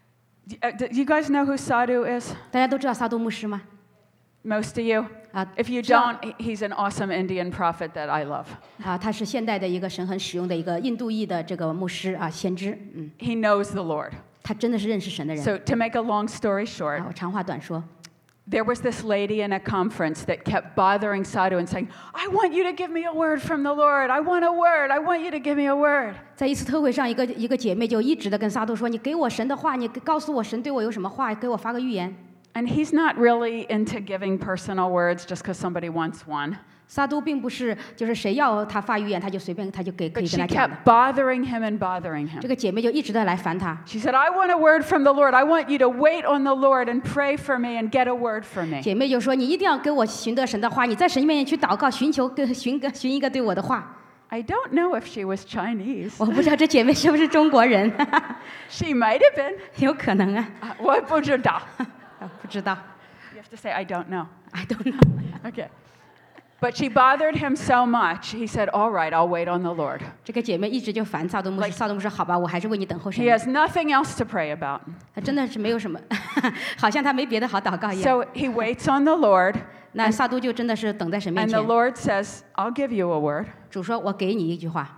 Speaker 1: Do uh, do you guys know who Sadhu is?
Speaker 2: 大家都知道萨都牧师吗？
Speaker 1: Most of you?
Speaker 2: 啊，
Speaker 1: If you
Speaker 2: 知道
Speaker 1: don't, he- he's an awesome Indian prophet that I love.
Speaker 2: 啊，他是现代的一个神很使用的一个印度裔的这个牧师啊，先知。嗯，
Speaker 1: He knows the Lord.
Speaker 2: 他真的是认识神的人。
Speaker 1: So, to make a long story
Speaker 2: 啊
Speaker 1: short,
Speaker 2: 我长话短说，
Speaker 1: there was this lady in a conference that kept bothering Sadhu and saying, I want you to give me a word from the Lord. I want a word. I want you to give me a word.
Speaker 2: 在一次特会上，一个一个姐妹就一直的跟萨都说：“你给我神的话，你告诉我神对我有什么话，给我发个预言。”
Speaker 1: And he's not really into giving personal words just because somebody wants one.
Speaker 2: 萨都并不是就是谁要他发预言，他就随便他就给可以
Speaker 1: But
Speaker 2: 跟
Speaker 1: she
Speaker 2: 他讲的。
Speaker 1: kept bothering him and bothering
Speaker 2: 这
Speaker 1: him.
Speaker 2: 个姐妹就一直的来烦他。
Speaker 1: She said, I want a word from the Lord. I want you to wait on the Lord and pray for me and get a word for me.
Speaker 2: 姐妹就说：“你一定要给我寻得神的话，你在神面前去祷告，寻求跟寻个寻一个对我的话。”
Speaker 1: I don't know if she was Chinese.
Speaker 2: 我不知道这姐妹是不是中国人，
Speaker 1: She might have been.
Speaker 2: 有可能啊，
Speaker 1: Uh, 我不知道。
Speaker 2: 不知道。
Speaker 1: You have to say, I don't know.
Speaker 2: I don't know。
Speaker 1: Okay. But she bothered him so much, he said, all right, I'll wait on the Lord.
Speaker 2: 这个姐妹一直就烦萨都牧师，
Speaker 1: Like-
Speaker 2: 萨都牧师好吧，我还是为你等候神
Speaker 1: He。has nothing else to pray about.
Speaker 2: 他真的是没有什么，好像他没别的好祷告一样。
Speaker 1: So he waits on the Lord,
Speaker 2: 那萨都就真的是等在神面
Speaker 1: and the
Speaker 2: 前。
Speaker 1: Lord says, I'll give you a word.
Speaker 2: 主说：“我给你一句话。”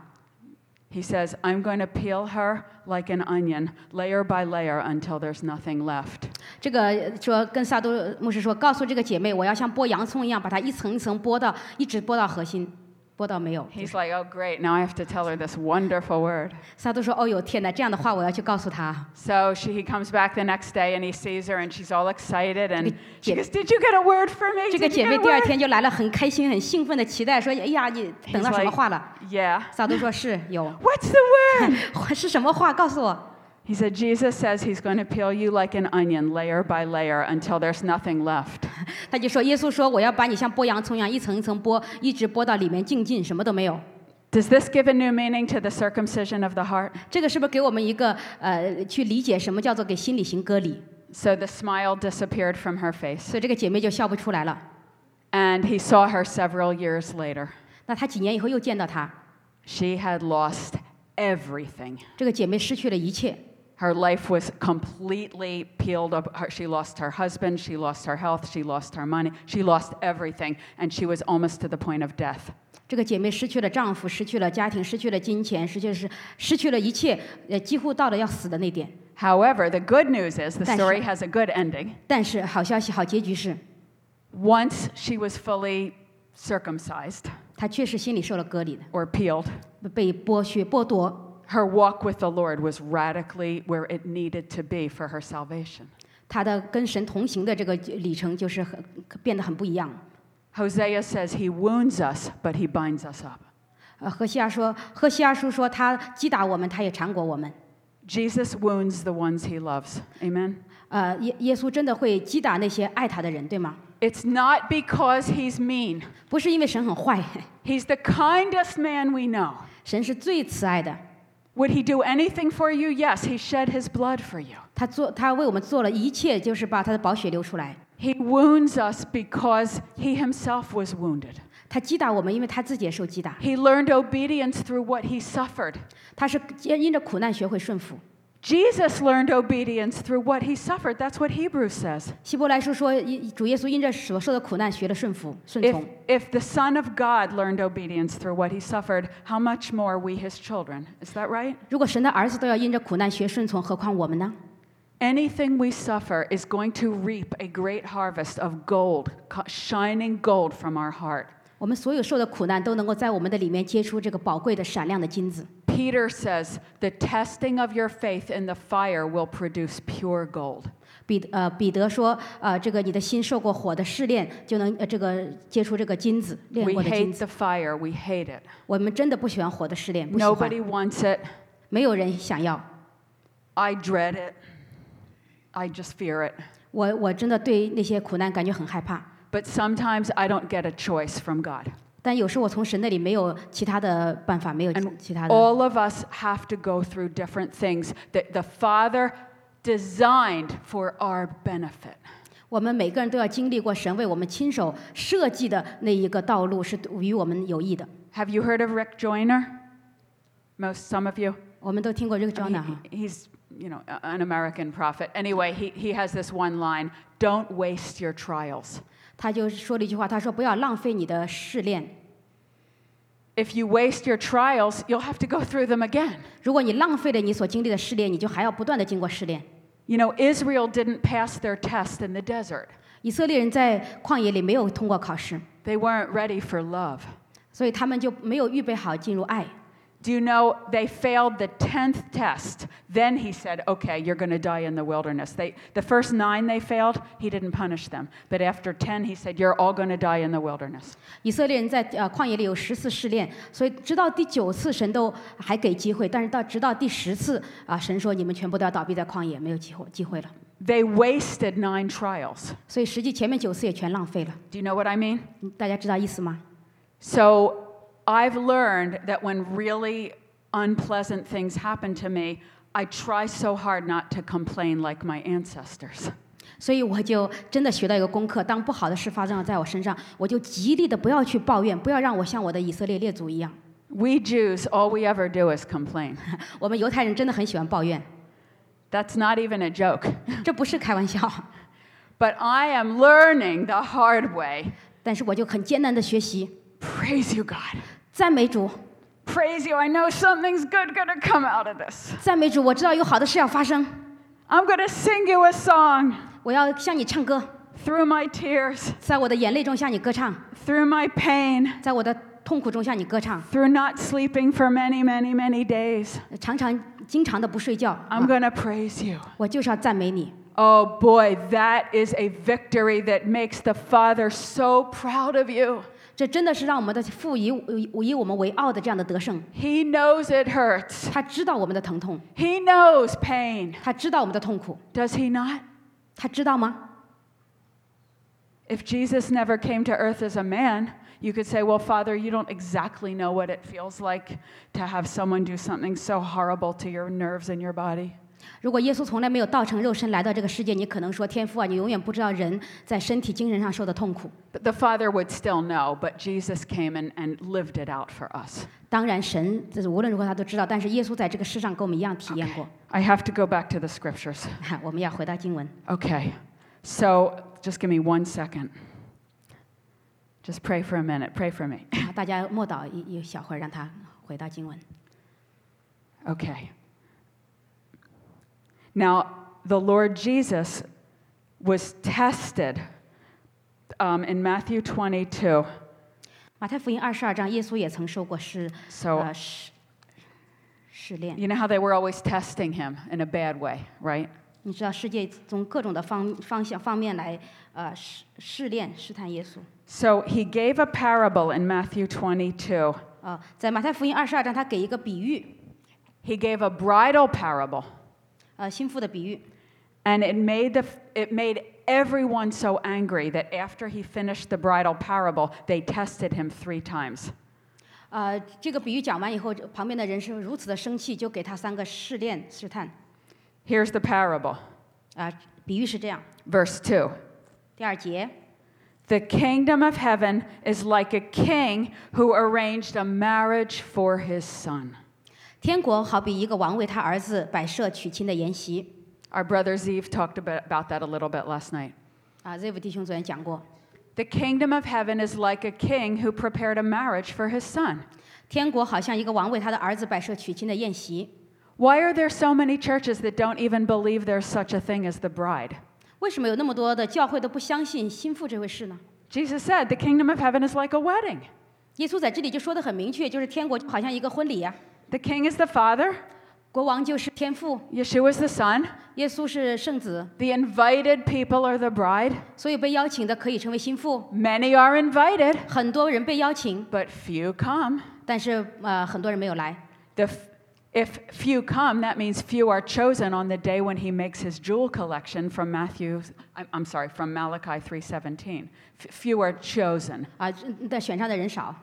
Speaker 1: He says, I'm going to peel her like an onion, layer by layer, until there's nothing left.
Speaker 2: 这个说跟萨都牧师说，告诉这个姐妹，我要像剥洋葱一样，把它一层一层剥到，一直剥到核心，剥到没有。
Speaker 1: He's like, oh, great, now I have to tell her this wonderful word.
Speaker 2: 萨都说：“哦呦天哪，这样的话我要去告诉她。”
Speaker 1: So she, he comes back the next day and he sees her and she's all excited and she
Speaker 2: 姐-
Speaker 1: goes, did you get a word for me?
Speaker 2: 这个
Speaker 1: Did you
Speaker 2: 姐
Speaker 1: get
Speaker 2: 妹
Speaker 1: a
Speaker 2: 第二
Speaker 1: word?
Speaker 2: 天就来了，很开心、很兴奋的期待，说：“哎呀，你等
Speaker 1: He's
Speaker 2: 到什么
Speaker 1: like,
Speaker 2: 话了
Speaker 1: yeah. ？”
Speaker 2: 萨都说：“是有，
Speaker 1: What's the word?
Speaker 2: 是什么话？告诉我。”
Speaker 1: He said, Jesus says he's going to peel you like an onion, layer by layer, until there's nothing left.
Speaker 2: 他就说：“耶稣说，我要把你像剥洋葱一样，一层一层剥，一直剥到里面净尽，什么都没有。”
Speaker 1: Does this give a new meaning to the circumcision of the heart?
Speaker 2: 这个是不是给我们一个呃去理解什么叫做给心里行割礼？
Speaker 1: So the smile disappeared from her face.
Speaker 2: 所以这个姐妹就笑不出来了。
Speaker 1: And he saw her several years later.
Speaker 2: 那她几年以后又见到她，
Speaker 1: She had lost everything.
Speaker 2: 这个姐妹失去了一切，
Speaker 1: Her life was completely peeled up. Her- She lost her husband, she lost her health, she lost her money, she lost everything, and she was almost to the point of death.
Speaker 2: 这个姐妹失去了丈夫，失去了家庭，失去了金钱，失去了是失去了一切，呃，几乎到了要死的那点。
Speaker 1: However, the good news is the
Speaker 2: 但是-
Speaker 1: story has a good ending.
Speaker 2: 但是好消息、好结局是，
Speaker 1: Once she was fully circumcised
Speaker 2: 她确实心里受了割礼的，
Speaker 1: or peeled,
Speaker 2: 被剥削、剥夺。
Speaker 1: her walk with the Lord was radically where it needed to be for her salvation.
Speaker 2: 她的跟神同行的这个里程就是很变得很不一样。
Speaker 1: Hosea says he wounds us, but he binds us up.
Speaker 2: 呃，何西阿说，何西阿书说他击打我们，他也缠裹我们。
Speaker 1: Jesus wounds the ones he loves. Amen.
Speaker 2: 呃，耶耶稣真的会击打那些爱他的人，对吗？
Speaker 1: It's not because he's mean.
Speaker 2: 不是因为神很坏，
Speaker 1: He's the kindest man we know.
Speaker 2: 神是最慈爱的。
Speaker 1: Would he do anything for you? Yes, he shed his blood for you.
Speaker 2: 他做，他为我们做了一切，就是把他的宝血流出来。
Speaker 1: He wounds us because he himself was wounded.
Speaker 2: 他击打我们，因为他自己也受击打。
Speaker 1: He learned obedience through what he suffered.
Speaker 2: 他是因着苦难学会顺服。
Speaker 1: Jesus learned obedience through what he suffered. That's what Hebrews says.
Speaker 2: 希伯来书说，因主耶稣因着所受的苦难学了顺服、顺
Speaker 1: If,
Speaker 2: 从。
Speaker 1: if the Son of God learned obedience through what he suffered, how much more we, his children? Is that right?
Speaker 2: 如果神的儿子都要因着苦难学顺从，何况我们呢？
Speaker 1: Anything we suffer is going to reap a great harvest of gold, co- shining gold from our heart.
Speaker 2: 我们所有受的苦难都能够在我们的里面结出这个宝贵的、闪亮的金子。
Speaker 1: Peter says, the testing of your faith in the fire will produce pure gold.
Speaker 2: 彼呃彼得说，呃，这个你的心受过火的试炼，就能呃这个结出这个金子，炼
Speaker 1: We
Speaker 2: 过的金
Speaker 1: hate
Speaker 2: 子。
Speaker 1: the fire. We hate it.
Speaker 2: 我们真的不喜欢火的试炼，不喜欢，
Speaker 1: Nobody wants it.
Speaker 2: 没有人想要。
Speaker 1: I dread it. I just fear it.
Speaker 2: 我我真的对那些苦难感觉很害怕，
Speaker 1: But sometimes I don't get a choice from God.
Speaker 2: 但有时我从神那里没有其他的办法，没有
Speaker 1: And
Speaker 2: 其他的。
Speaker 1: all of us have to go through different things. The, the Father designed for our benefit.
Speaker 2: 我们每个人都要经历过神为我们亲手设计的那一个道路，是与我们有益的。
Speaker 1: Have you heard of Rick Joyner? Most, some of you?
Speaker 2: 我们都听过这个
Speaker 1: He-
Speaker 2: Jonah 哈，
Speaker 1: he's, you know, a- an American prophet. Anyway, he, he has this one line, don't waste your trials.
Speaker 2: 他就说了一句话，他说不要浪费你的试炼。
Speaker 1: If you waste your trials, you'll have to go through them again.
Speaker 2: 如果你浪费了你所经历的试炼，你就还要不断的经过试炼。
Speaker 1: You know, Israel didn't pass their test in the desert.
Speaker 2: 以色列人在旷野里没有通过考试，
Speaker 1: They weren't ready for love.
Speaker 2: 所以他们就没有预备好进入爱。
Speaker 1: Do you know they failed the tenth test? Then he said, okay, you're going to die in the wilderness. They, the first nine they failed, he didn't punish them. But after ten, he said, you're all going to die in the wilderness.
Speaker 2: 以色列人在呃旷野里有十次试炼，所以直到第九次神都还给机会，但是到直到第十次啊，神说你们全部都要倒闭在旷野，没有机会机会了。
Speaker 1: They wasted nine trials.
Speaker 2: 所以实际前面九次也全浪费了。
Speaker 1: Do you know what I mean?
Speaker 2: 大家知道意思吗？
Speaker 1: So I've learned that when really unpleasant things happen to me, I try so hard not to complain like my ancestors.
Speaker 2: 所以我就真的学到一个功课：当不好的事发生在我身上，我就极力的不要去抱怨，不要让我像我的以色列列祖一样。
Speaker 1: We Jews, all we ever do is complain.
Speaker 2: 我们犹太人真的很喜欢抱怨，
Speaker 1: That's not even a joke.
Speaker 2: 这不是开玩笑。
Speaker 1: But I am learning the hard way.
Speaker 2: 但是我就很艰难的学习，
Speaker 1: Praise you, God.
Speaker 2: 赞美主，
Speaker 1: Praise you. I know something's good going to come out of this.
Speaker 2: 赞美主，我知道有好的事要发生，
Speaker 1: I'm going to sing you a song
Speaker 2: 我要向你唱歌，
Speaker 1: through my tears,
Speaker 2: 在我的眼泪中向你歌唱，
Speaker 1: through my pain,
Speaker 2: 在我的痛苦中向你歌唱，
Speaker 1: through not sleeping for many, many, many days.
Speaker 2: 常常经常的不睡觉，
Speaker 1: I'm going to praise you.
Speaker 2: 我就是要赞美你。
Speaker 1: Oh boy, that is a victory that makes the Father so proud of you.
Speaker 2: 这真的是让我们的父以以我们为傲的这样的得胜。
Speaker 1: He knows it hurts.
Speaker 2: 他知道我们的疼痛，
Speaker 1: He knows pain.
Speaker 2: 他知道我们的痛苦，
Speaker 1: Does he not?
Speaker 2: 他知道吗？
Speaker 1: If Jesus never came to earth as a man, you could say, well, Father, you don't exactly know what it feels like to have someone do something so horrible to your nerves and your body.
Speaker 2: 如果耶稣从来没有道成肉身来到这个世界，你可能说天父啊，你永远不知道人在身体、精神上受的痛苦。
Speaker 1: But the Father would still know, but Jesus came and, and lived it out for us.
Speaker 2: 当然，神这是无论如何他都知道，但是耶稣在这个世上跟我们一样体验过。
Speaker 1: I have to go back to the scriptures.
Speaker 2: 我们要回到经文。
Speaker 1: Okay, so just give me one second. Just pray for a minute. Pray for me.
Speaker 2: 大家默祷一一小会儿，让他回到经文。
Speaker 1: Okay. Now, the Lord Jesus was tested um, in Matthew twenty-two.
Speaker 2: 马太福音二十二章，耶稣也曾受过试
Speaker 1: So,
Speaker 2: 呃试试炼。
Speaker 1: you know how they were always testing him in a bad way, right?
Speaker 2: 你知道世界从各种的方方向方面来呃试试炼试探耶稣。
Speaker 1: So, he gave a parable in Matthew twenty-two.
Speaker 2: 啊、在马太福音二十二章，他给一个比喻，
Speaker 1: He gave a bridal parable.
Speaker 2: 呃，心腹的比喻。
Speaker 1: And it made, the, it made everyone so angry that after he finished the bridal parable, they tested him three times.
Speaker 2: 呃，这个比喻讲完以后，旁边的人是如此的生气，就给他三个试炼试探。
Speaker 1: Here's the parable.
Speaker 2: 啊、比喻是这样，
Speaker 1: Verse two.
Speaker 2: 第二节，
Speaker 1: The kingdom of heaven is like a king who arranged a marriage for his son.
Speaker 2: 天国好比一个王为他儿子摆设娶亲的筵席。
Speaker 1: Our brother Zeev talked about, about that a little bit last night.
Speaker 2: 啊 z e v 弟兄昨天讲过，
Speaker 1: The kingdom of heaven is like a king who prepared a marriage for his son.
Speaker 2: 天国好像一个王为他的儿子摆设娶亲的宴席。
Speaker 1: Why are there so many churches that don't even believe there's such a thing as the bride?
Speaker 2: 为什么有那么多的教会都不相信心腹这回事呢？
Speaker 1: Jesus said the kingdom of heaven is like a wedding.
Speaker 2: 耶稣在这里就说的很明确，就是天国好像一个婚礼呀、
Speaker 1: The king is the father,
Speaker 2: 国王就是天父，
Speaker 1: Yeshua is the son,
Speaker 2: 耶稣是圣子，
Speaker 1: the invited people are the bride.
Speaker 2: 所有被邀请的可以成为心腹。
Speaker 1: Many are invited,
Speaker 2: 很多人被邀请，
Speaker 1: but few come.
Speaker 2: 但是呃很多人没有来。
Speaker 1: The f- if few come, that means few are chosen on the day when he makes his jewel collection from Matthew, I'm, I'm sorry, from Malachi three seventeen. F- few are chosen.
Speaker 2: 啊，但选上的人少。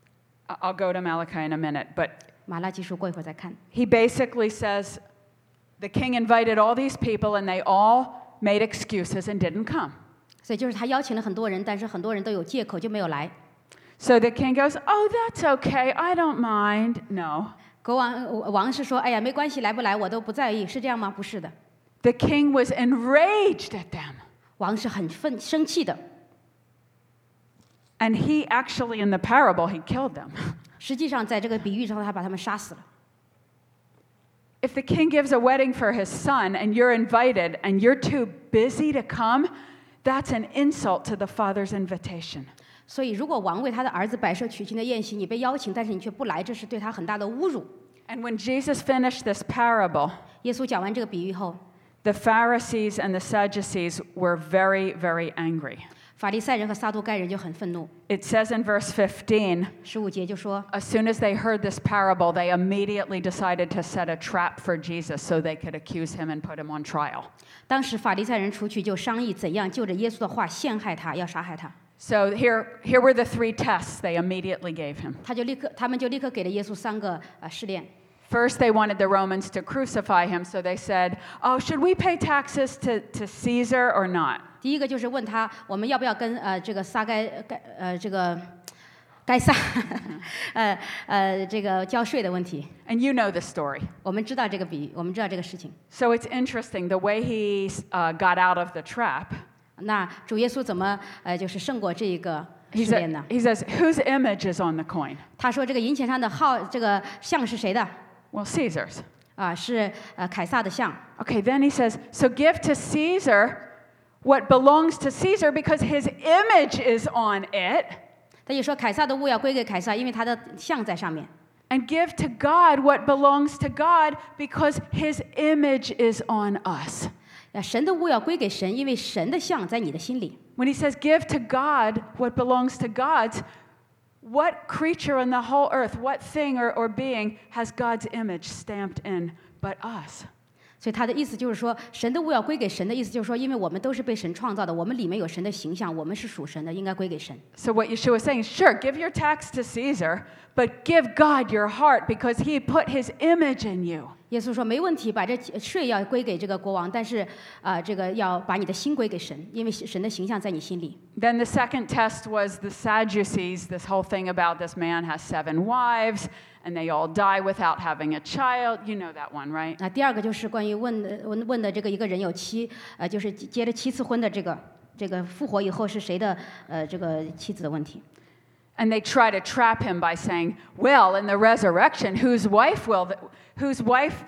Speaker 1: I- I'll go to Malachi in a minute, but
Speaker 2: 马拉基书过一会儿再看。
Speaker 1: he basically says The king invited all these people, and they all made excuses and didn't come.
Speaker 2: 所以就是他邀请了很多人，但是很多人都有借口就没有来。
Speaker 1: So the king goes, "Oh, that's okay. I don't mind." No.
Speaker 2: 国王王是说：“哎呀，没关系，来不来我都不在意。”是这样吗？不是的，
Speaker 1: The king was enraged at them.
Speaker 2: 王是很愤生气的。
Speaker 1: And he actually, in the parable, he killed them.
Speaker 2: 实际上，在这个比喻上，他把他们杀死了。
Speaker 1: If the king gives a wedding for his son and you're invited and you're too busy to come, that's an insult to the father's invitation.
Speaker 2: 所以，如果王为他的儿子摆设娶亲的宴席，你被邀请，但是你却不来，这是对他很大的侮辱。
Speaker 1: And when Jesus finished this parable,
Speaker 2: 耶稣讲完这个比喻后，
Speaker 1: the Pharisees and the Sadducees were very, very angry.
Speaker 2: 法利赛人和撒都该人就很愤怒。
Speaker 1: It says in verse fifteen,
Speaker 2: 十五节就说，
Speaker 1: as soon as they heard this parable, they immediately decided to set a trap for Jesus so they could accuse him and put him on trial.
Speaker 2: 当时法利赛人出去就商议怎样就着耶稣的话陷害他，要杀害他。
Speaker 1: So here, here were the three tests they immediately gave him.
Speaker 2: 他就立刻，他们就立刻给了耶稣三个呃试炼。
Speaker 1: First, they wanted the Romans to crucify him, so they said, "Oh, should we pay taxes to, to Caesar or not?"
Speaker 2: 第一个就是问他，我们要不要跟呃这个撒该该呃这个该撒呃呃这个交税的问题。
Speaker 1: And you know the story.
Speaker 2: 我们知道这个比喻，我们知道这个事情。
Speaker 1: So it's interesting the way he uh, got out of the trap.
Speaker 2: 那主耶稣怎么呃就是胜过这一个
Speaker 1: He,
Speaker 2: 试炼呢
Speaker 1: said,？he says, "Whose image is on the coin?"
Speaker 2: 他说这个银钱上的号，这个像是谁的？
Speaker 1: Well, Caesar's.
Speaker 2: 啊，是呃凯撒的像。
Speaker 1: Okay, then he says, "So give to Caesar what belongs to Caesar because his image is on it,
Speaker 2: 他就说凯撒的物要归给凯撒，因为他的像在上面。
Speaker 1: and give to God what belongs to God because his image is on us."
Speaker 2: 啊，神的物要归给神，因为神的像在你的心里。
Speaker 1: When he says, "Give to God what belongs to God's," what creature on the whole earth, what thing or, or being has God's image stamped in but us?
Speaker 2: 所以他的意思就是说，神的物要归给神的意思就是说，因为我们都是被神创造的，我们里面有神的形象，我们是属神的，应该归给神。
Speaker 1: So what Yeshua is saying is, sure, give your tax to Caesar, but give God your heart because he put his image in you.
Speaker 2: 耶稣说没问题，把这税要归给这个国王，但是啊、呃，这个要把你的心归给神，因为神的形象在你心里。
Speaker 1: Then the second test was the Sadducees, this whole thing about this man has seven wives and they all die without having a child. You know that one, right?
Speaker 2: 那第二个就是关于问的问问的这个一个人有妻，呃，就是结了七次婚的这个这个复活以后是谁的呃这个妻子的问题。
Speaker 1: And they try to trap him by saying, well, in the resurrection, whose wife will, the, whose wife,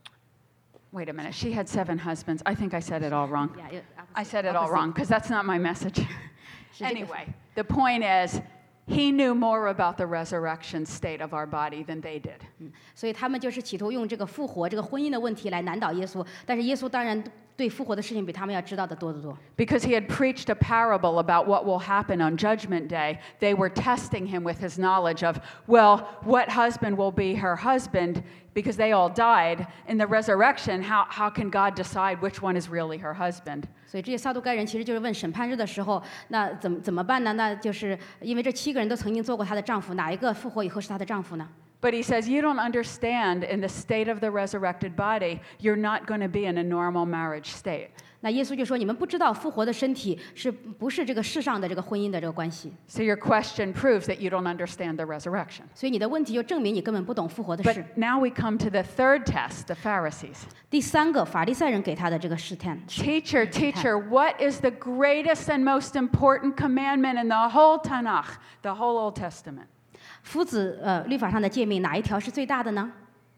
Speaker 1: wait a minute, she had seven husbands. I think I said it all wrong.
Speaker 2: Yeah,
Speaker 1: I said it all wrong because that's not my message.
Speaker 2: 是这个
Speaker 1: Anyway, the point is, he knew more about the resurrection state of our body than they did.
Speaker 2: 所以他们就是企图用这个复活、这个婚姻的问题来难倒耶稣，但是耶稣当然对复活的事情比他们要知道的多得多。
Speaker 1: Because he had preached a parable about what will happen on Judgment Day, they were testing him with his knowledge of, well, what husband will be her husband because they all died. In the resurrection, how, how can God decide which one is really her husband?
Speaker 2: 所以这些撒都该人其实就是问审判日的时候，那怎么怎么办呢？那就是因为这七个人都曾经做过她的丈夫，哪一个复活以后是她的丈夫呢？
Speaker 1: But he says, you don't understand in the state of the resurrected body, you're not going to be in a normal marriage state.
Speaker 2: 那耶稣就说：“你们不知道复活的身体是不是这个世上的这个婚姻的这个关系？
Speaker 1: So your question proves that you don't understand the resurrection.
Speaker 2: 所以你的问题就证明你根本不懂复活的事。
Speaker 1: But now we come to the third test, the Pharisees.
Speaker 2: 第三个，法利赛人给他的这个试探。
Speaker 1: Teacher, teacher, what is the greatest and most important commandment in the whole Tanakh, the whole Old Testament?
Speaker 2: 夫子呃律法上的诫命哪一条是最大的呢？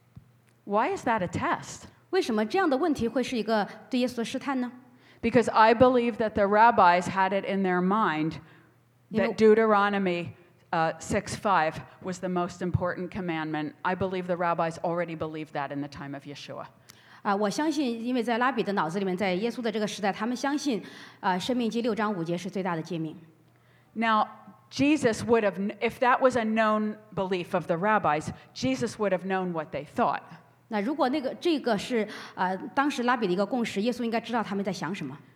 Speaker 1: Why is that a test?
Speaker 2: 为什么这样的问题会是一个对耶稣的试探呢？
Speaker 1: Because I believe that the rabbis had it in their mind
Speaker 2: You know-
Speaker 1: that Deuteronomy uh, six five was the most important commandment. I believe the rabbis already believed that in the time of Yeshua.
Speaker 2: 啊，我相信，因为在拉比的脑子里面，在耶稣的这个时代，他们相信啊，《生命记》六章五节是最大的诫命。
Speaker 1: Now, Jesus would have, if that was a known belief of the rabbis, Jesus would have known what they thought.
Speaker 2: 那如果那个这个是啊、当时拉比的一个共识，耶稣应该知道他们在想什么。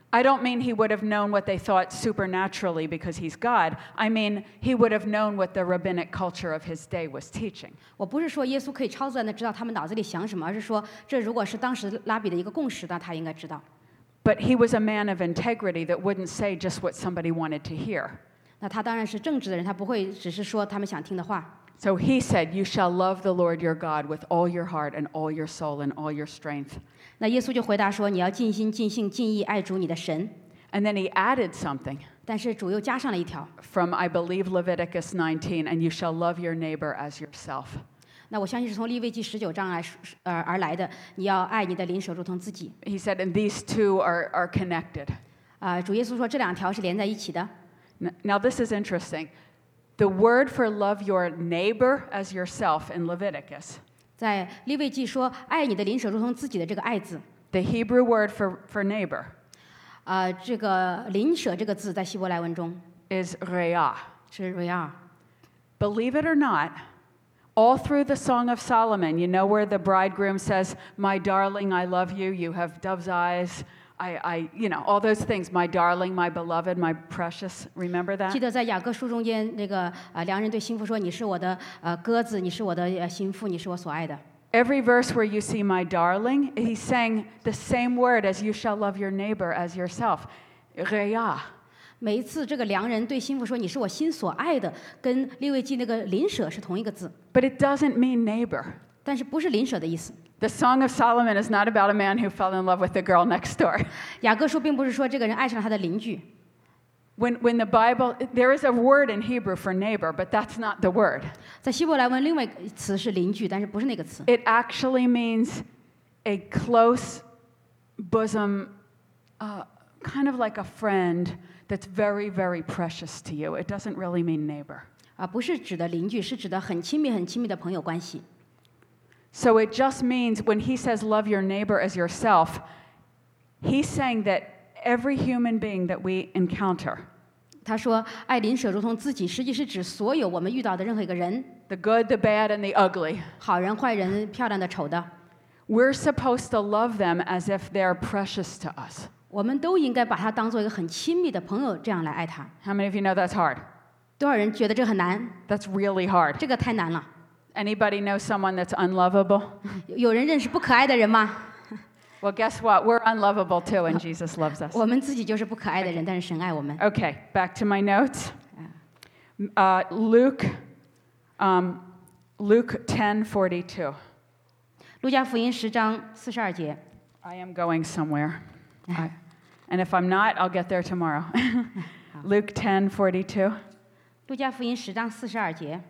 Speaker 1: I don't mean he would have known what they thought supernaturally because he's God. I mean, he would have known what the rabbinic culture of his day was teaching.
Speaker 2: 我不是说耶稣可以超自然的知道他们脑子里想什么，而是说这如果是当时拉比的一个共识，那他应该知道。
Speaker 1: But he was a man of integrity that wouldn't say just what somebody wanted to hear.
Speaker 2: 那他当然是正直的人，他不会只是说他们想听的话。
Speaker 1: So he said, "You shall love the Lord your God with all your heart and all your soul and all your strength."
Speaker 2: 那耶稣就回答说：“你要尽心、尽性、尽意爱主你的神。”
Speaker 1: And then he added something
Speaker 2: 但是主又加上了一条。
Speaker 1: from, I believe, Leviticus nineteen, "And you shall love your neighbor as yourself."
Speaker 2: 那我相信是从利未记十九章来呃而来的，你要爱你的邻舍如同自己。
Speaker 1: He said, and these two are, are connected.
Speaker 2: 啊、主耶稣说这两条是连在一起的。
Speaker 1: N- Now, this is interesting. The word for love your neighbor as yourself in Leviticus,
Speaker 2: 在利未记说爱你的邻舍如同自己的这个爱字，
Speaker 1: the Hebrew word for, for neighbor
Speaker 2: 啊、这个邻舍这个字在希伯来文中
Speaker 1: is re'ah.
Speaker 2: 是瑞亚。
Speaker 1: Believe it or not, all through the Song of Solomon, you know where the bridegroom says, "My darling, I love you. You have dove's eyes. I, I, you know, all those things. My darling, my beloved, my precious." Remember
Speaker 2: 记
Speaker 1: that?
Speaker 2: 得在雅各书中间，那个呃良人对新妇说：“你是我的呃鸽子，你是我的呃心腹，你是我所爱的。”
Speaker 1: Every verse where you see "my darling," he's saying the same word as "you shall love your neighbor as yourself." Re'ah.
Speaker 2: 每一次这个良人对心腹说：“你是我心所爱的”，跟利未记那个邻舍是同一个字，
Speaker 1: But it doesn't mean neighbor.
Speaker 2: 但是不是邻舍的意思。
Speaker 1: The Song of Solomon is not about a man who fell in love with the girl next door.
Speaker 2: 雅各书并不是说这个人爱上了他的邻居。
Speaker 1: When, when the Bible, there is a word in Hebrew for neighbor, but that's not the word.
Speaker 2: 在希伯来文，另外一个词是邻居，但是不是那个词。
Speaker 1: It actually means a close bosom, uh, kind of like a friend that's very, very precious to you. It doesn't really mean neighbor.
Speaker 2: 啊，不是指的邻居，是指的很亲密、很亲密的朋友关系。
Speaker 1: So it just means when he says love your neighbor as yourself, he's saying that every human being that we encounter,
Speaker 2: 他说：“爱邻舍如同自己”，实际是指所有我们遇到的任何一个人，
Speaker 1: the good, the bad, and the ugly,
Speaker 2: 好人、坏人、漂亮的、丑的，
Speaker 1: we're supposed to love them as if they're precious to us.
Speaker 2: 我们都应该把他当做一个很亲密的朋友，这样来爱他。
Speaker 1: How many of you know that's hard?
Speaker 2: 多少人觉得这很难？
Speaker 1: That's really hard.
Speaker 2: 这个太难了。
Speaker 1: Anybody know someone that's unlovable?
Speaker 2: 有有人认识不可爱的人吗？
Speaker 1: Well, guess what? We're unlovable too, and Jesus loves us.
Speaker 2: 我们自己就是不可爱的人，但是神爱我们。
Speaker 1: Okay, back to my notes. Uh, Luke, um, Luke ten forty-two.
Speaker 2: 路加福音十章四十二节。
Speaker 1: I am going somewhere, I, and if I'm not, I'll get there tomorrow. Luke ten forty-two.
Speaker 2: 路加福音十章四十二节。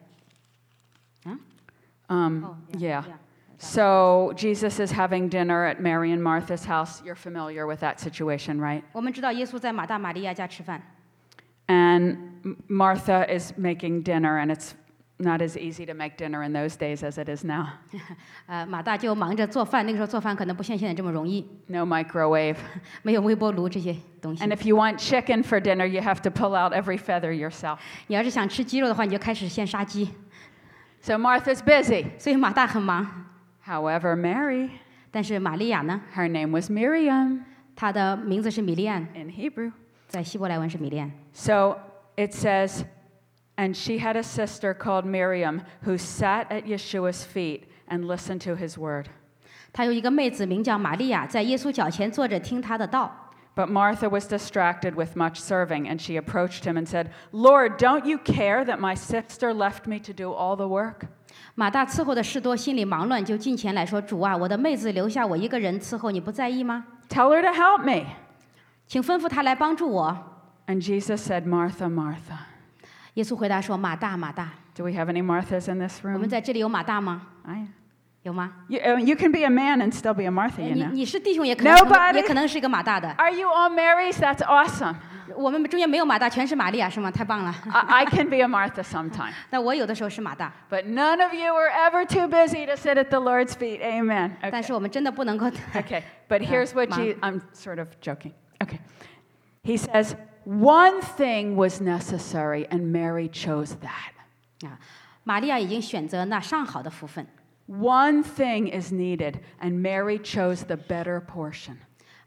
Speaker 1: Um,
Speaker 2: Oh,
Speaker 1: yeah. So Jesus is having dinner at Mary and Martha's house. You're familiar with that situation, right?
Speaker 2: 我们知道耶稣在马大、玛利亚家吃饭，
Speaker 1: And M- Martha is making dinner, and it's not as easy to make dinner in those days as it is now.
Speaker 2: 呃，马大就忙着做饭，那个时候做饭可能不像现在这么容易，
Speaker 1: No microwave.
Speaker 2: 没有微波炉这些东西
Speaker 1: And。if you want chicken for dinner, you have to pull out every feather yourself.
Speaker 2: 你要是想吃鸡肉的话，你就开始先杀鸡。
Speaker 1: So Martha's busy.
Speaker 2: 所以马大很忙，
Speaker 1: However, Mary,
Speaker 2: 但是玛利亚呢，
Speaker 1: her name was Miriam
Speaker 2: 她的名字是米利安，
Speaker 1: in Hebrew.
Speaker 2: 在希伯来文是米利安。
Speaker 1: So it says, and she had a sister called Miriam who sat at Yeshua's feet and listened to his word.
Speaker 2: 她有一个妹子名叫玛利亚，在耶稣脚前坐着听他的道。
Speaker 1: But Martha was distracted with much serving, and she approached him and said, "Lord, don't you care that my sister left me to do all the work?"
Speaker 2: 马大伺候的事多，心里忙乱，就近前来说：“主啊，我的妹子留下我一个人伺候，你不在意吗？
Speaker 1: Tell her to help me.
Speaker 2: 请吩咐她来帮助我。”
Speaker 1: And Jesus said, "Martha, Martha."
Speaker 2: 耶稣回答说：“马大，马大，
Speaker 1: Do we have any Marthas in this
Speaker 2: 我们
Speaker 1: room?
Speaker 2: 在这里有马大吗？
Speaker 1: I,
Speaker 2: 有吗？
Speaker 1: you, uh, you can be a man and still be a Martha, you
Speaker 2: 你
Speaker 1: know.
Speaker 2: 你是弟兄，也可能成为
Speaker 1: Nobody-
Speaker 2: 也可能是一个马大的。
Speaker 1: Are you all Marys? That's awesome.
Speaker 2: 我们中间没有马大，全是玛利亚，是吗？太棒了。
Speaker 1: I, I can be a Martha sometime.
Speaker 2: 那我有的时候是马大，
Speaker 1: But none of you are ever too busy to sit at the Lord's feet. Amen.
Speaker 2: 但
Speaker 1: Okay.
Speaker 2: 是我们真的不能够。
Speaker 1: Okay, but here's what
Speaker 2: Mom.
Speaker 1: Je- I'm sort of joking. Okay. He says, one thing was necessary, and Mary chose that.
Speaker 2: 啊，玛利亚已经选择那上好的福分
Speaker 1: One thing is needed, and Mary chose the better portion.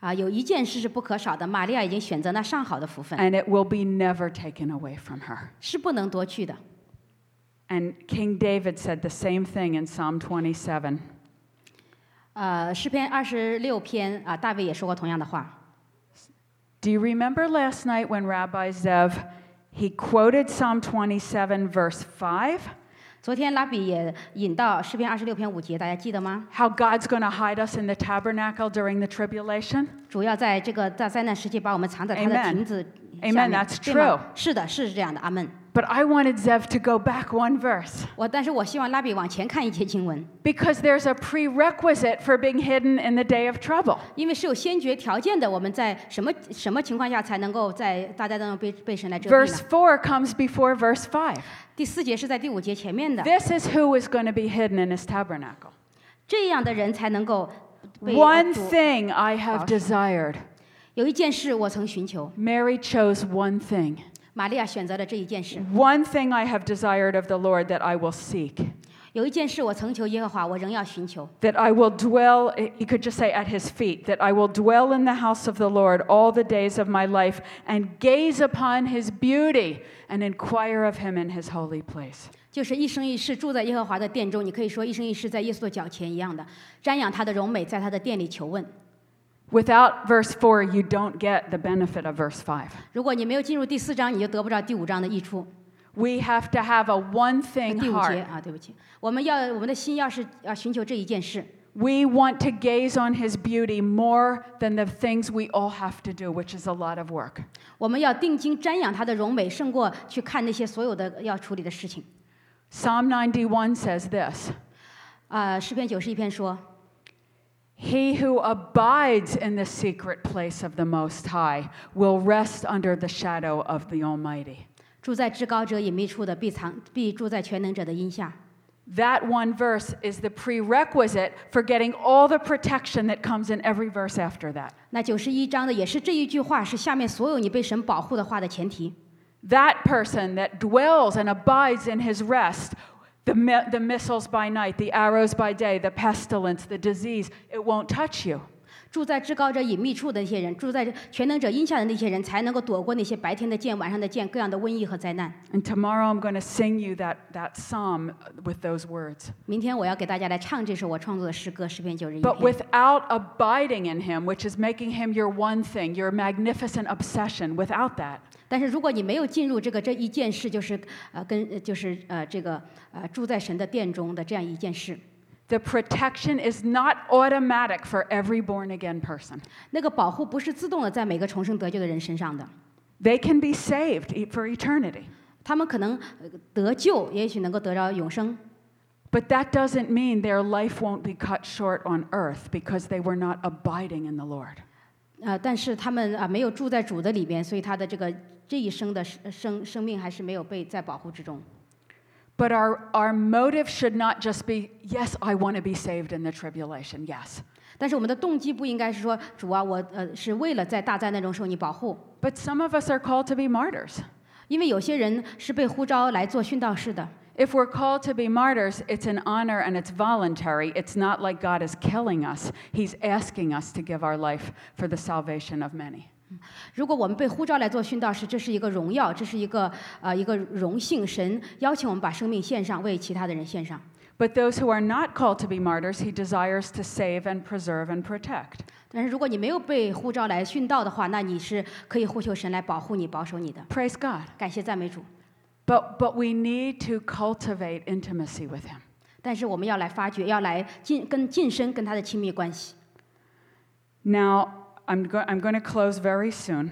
Speaker 2: 啊，有一件事是不可少的，玛利亚已经选择那上好的福分，
Speaker 1: and it will be never taken away from her.
Speaker 2: 是不能夺去的。
Speaker 1: And King David said the same thing in Psalm twenty-seven.
Speaker 2: 呃，诗篇二十六篇啊，大卫也说过同样的话。
Speaker 1: Do you remember last night when Rabbi Zev, he quoted Psalm twenty-seven, verse five?
Speaker 2: 昨天拉比也引到诗篇二十六篇五节，大家记得吗？
Speaker 1: How God's going to hide us in the tabernacle during the tribulation?
Speaker 2: 主要在这个在灾难时期把我们藏在他的
Speaker 1: Amen.
Speaker 2: 亭子下
Speaker 1: Amen,
Speaker 2: 面
Speaker 1: that's
Speaker 2: 对吗
Speaker 1: true.
Speaker 2: 是的，是这样的，阿门。
Speaker 1: But I wanted Zev to go back one verse
Speaker 2: 我但是我希望拉比往前看一节经文，
Speaker 1: because there's a prerequisite for being hidden in the day of trouble.
Speaker 2: 因为是有先决条件的，我们在什么什么情况下才能够在大家当中被被神来遮蔽
Speaker 1: Verse
Speaker 2: 呢？
Speaker 1: four comes before verse five.
Speaker 2: 第四节是在第五节前面的，
Speaker 1: This is who is going to be hidden in his tabernacle.
Speaker 2: 这样的人才能够被
Speaker 1: One
Speaker 2: 主
Speaker 1: thing I have desired.
Speaker 2: 有一件事我曾寻求，
Speaker 1: Mary chose one thing.
Speaker 2: 玛利亚选择了这一件事。
Speaker 1: One thing I have desired of the Lord that I will seek,
Speaker 2: 有一件事我曾求耶和华，我仍要寻求，
Speaker 1: that I will dwell, you could just say at his feet, that I will dwell in the house of the Lord all the days of my life and gaze upon his beauty and inquire of him in his holy place.
Speaker 2: 就是一生一世住在耶和华的殿中。你可以说一生一世在耶稣的脚前一样的，瞻仰他的荣美，在他的殿里求问。
Speaker 1: Without verse four, you don't get the benefit of verse five.
Speaker 2: 如果你没有进入第四章，你就得不到第五章的益处。
Speaker 1: We have to have a one thing
Speaker 2: 第五节
Speaker 1: heart.
Speaker 2: 啊，对不起，我们要我们的心要是要寻求这一件事。
Speaker 1: We want to gaze on his beauty more than the things we all have to do, which is a lot of work.
Speaker 2: 我们要定睛瞻仰他的荣美，胜过去看那些所有的要处理的事情。
Speaker 1: Psalm ninety-one says this.
Speaker 2: 啊、诗篇九十一篇说，
Speaker 1: He who abides in the secret place of the Most High will rest under the shadow of the Almighty.
Speaker 2: 住在至高者隐秘处的，必藏必住在全能者的荫下。
Speaker 1: That one verse is the prerequisite for getting all the protection that comes in every verse after that.
Speaker 2: 那九十一章的也是这一句话，是下面所有你被神保护的话的前提。
Speaker 1: That person that dwells and abides in his rest, the, mi- the missiles by night, the arrows by day, the pestilence, the disease, it won't touch you.
Speaker 2: 住在至高者隐秘处的那些人，住在全能者荫下的那些人，才能够躲过那些白天的剑、晚上的剑、各样的瘟疫和灾难。
Speaker 1: And tomorrow I'm going to sing you that, that psalm with those words.
Speaker 2: 明天我要给大家来唱这首我创作的诗歌，诗篇九十一
Speaker 1: But
Speaker 2: 篇。
Speaker 1: without abiding in him, which is making him your one thing, your magnificent obsession, without that,
Speaker 2: 但是如果你没有进入这个这一件事，就是呃跟呃就是呃这个呃住在神的殿中的这样一件事，
Speaker 1: the protection is not automatic for every born again person.
Speaker 2: 那个保护不是自动的在每个重生得救的人身上的。
Speaker 1: They can be saved e- for eternity.
Speaker 2: 他们可能呃得救，也许能够得着永生，
Speaker 1: But that doesn't mean their life won't be cut short on earth because they were not abiding in the Lord.
Speaker 2: 呃，但是他们啊没有住在主的里边，所以他的这个这一生的生生生命还是没有被在保护之中。
Speaker 1: But our, our motive should not just be, yes, I want to be saved in the tribulation, yes.
Speaker 2: 但是我们的动机不应该是说，主啊，我呃是为了在大灾难中受你保护，
Speaker 1: But some of us are called to be martyrs.
Speaker 2: 因为有些人是被呼召来做殉道士的。
Speaker 1: If we're called to be martyrs, it's an honor and it's voluntary. It's not like God is killing us. He's asking us to give our life for the salvation of many.
Speaker 2: 如果我们被呼召来做殉道士，这是一个荣耀，这是一个呃一个荣幸。神邀请我们把生命献上，为其他的人献上。
Speaker 1: But those who are not called to be martyrs, he desires to save and preserve and protect.
Speaker 2: 但是如果你没有被呼召来殉道的话，那你是可以呼求神来保护你、保守你的。
Speaker 1: Praise God.
Speaker 2: 感谢赞美主。
Speaker 1: But, but we need to cultivate intimacy with him.
Speaker 2: 但是我们要来发掘，要来近跟近身跟他的亲密关系。
Speaker 1: Now, I'm, go- I'm going to close very soon.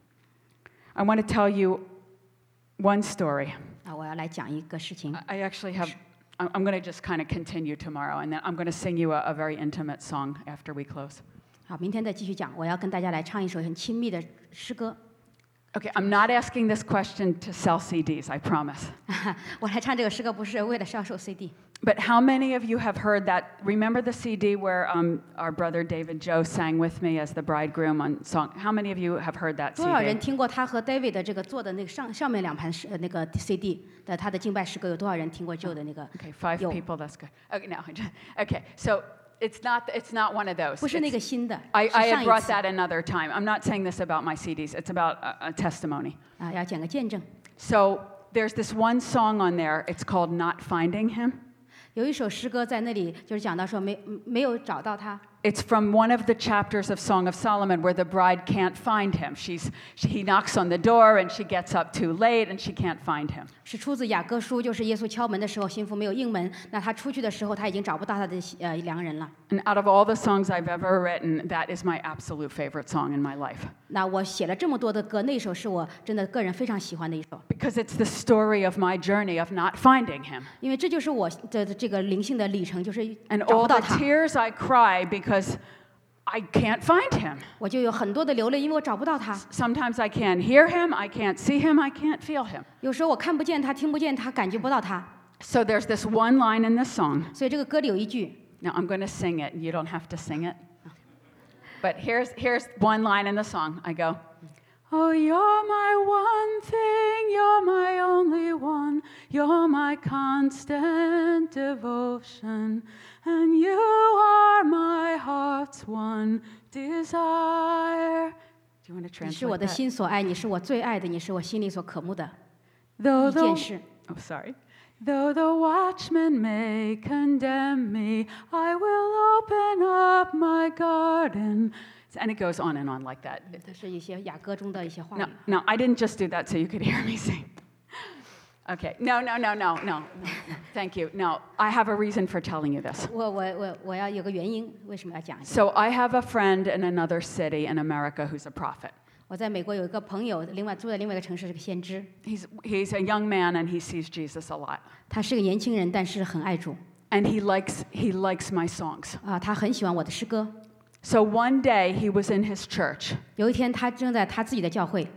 Speaker 1: I want to tell you one story.
Speaker 2: 啊，我要来讲一个事情。
Speaker 1: I actually have, I'm I'm going to just kind of continue tomorrow, and then I'm going to sing you a, a very intimate song after we close.
Speaker 2: 好，明天再继续讲。我要跟大家来唱一首很亲密的诗歌。
Speaker 1: Okay, I'm not asking this question to sell C Ds, I promise.
Speaker 2: 我来唱这个诗歌不是为了销售 C D。
Speaker 1: But how many of you have heard that? Remember the C D where um, our brother David Joe sang with me as the bridegroom on song? How many of you have heard that
Speaker 2: 多少人
Speaker 1: C D?
Speaker 2: 听过他和 David 的这个做的那个上上面两盘诗呃那个 C D 的他的敬拜诗歌？有多少人听过 Joe 的那个？
Speaker 1: Okay, five
Speaker 2: 有
Speaker 1: people, that's good. Okay, now, okay, so it's not, it's not one of those.
Speaker 2: 不是那
Speaker 1: It's-
Speaker 2: 个新的，
Speaker 1: I,
Speaker 2: 是
Speaker 1: I
Speaker 2: 上
Speaker 1: had
Speaker 2: 一
Speaker 1: brought
Speaker 2: 次
Speaker 1: that another time. I'm not saying this about my C Ds. It's about a, a testimony.
Speaker 2: 啊，要讲个见证。
Speaker 1: So there's this one song on there. It's called Not Finding Him.
Speaker 2: 有一首诗歌在那里，就是讲到说没没有找到他，
Speaker 1: It's from one of the chapters of Song of Solomon where the bride can't find him. She's, she, he knocks on the door and she gets up too late and she can't find him.
Speaker 2: 是出自雅歌书，就是耶稣敲门的时候，心腹没有应门，那他出去的时候，他已经找不到他的呃良人了。
Speaker 1: And out of all the songs I've ever written, that is my absolute favorite song in my life.
Speaker 2: 那我写了这么多的歌，那首是我真的个人非常喜欢的一首，
Speaker 1: Because it's the story of my journey of not finding him.
Speaker 2: 因为这就是我的这个灵性的里程，就是
Speaker 1: And
Speaker 2: 找
Speaker 1: all
Speaker 2: 不
Speaker 1: the
Speaker 2: 到他，
Speaker 1: tears I cry because I can't find him.
Speaker 2: 我就有很多的流泪，因为我找不到他。
Speaker 1: Sometimes I can't hear him, I can't see him, I can't feel him.
Speaker 2: 有时候我看不见他，听不见他，感觉不到他。
Speaker 1: So there's this one line in this song.
Speaker 2: 所以这个歌里有一句，
Speaker 1: Now I'm going to sing it, and you don't have to sing it. But here's, here's one line in the song. I go, Oh, you're my one thing, you're my only one, you're my constant devotion, and you are my heart's one desire. Do you want to
Speaker 2: 你是我
Speaker 1: translate
Speaker 2: 的
Speaker 1: that?
Speaker 2: 心所爱，你是我最爱的，你是我心里所渴慕的
Speaker 1: Though
Speaker 2: 一件
Speaker 1: the,
Speaker 2: 事。
Speaker 1: oh, sorry. Though the watchman may condemn me, I will open up my garden. And it goes on and on like that.
Speaker 2: 这是一些雅歌中的一些话语
Speaker 1: No,。no, I didn't just do that so you could hear me sing. Okay, no, no, no, no, no, no. Thank you. No, I have a reason for telling you this.
Speaker 2: 我我我我要有个原因，为什么要讲一下？
Speaker 1: So I have a friend in another city in America who's a prophet.
Speaker 2: 我在美国有一个朋友，另外住在另外一个城市是个先知，
Speaker 1: He's, he's a young man and he sees Jesus a lot.
Speaker 2: 他是个年轻人，但是很爱主
Speaker 1: And he likes, he likes my songs.
Speaker 2: 啊，他很喜欢我的诗歌。
Speaker 1: So one day he was in his church
Speaker 2: 有一天，他正在他自己的教会，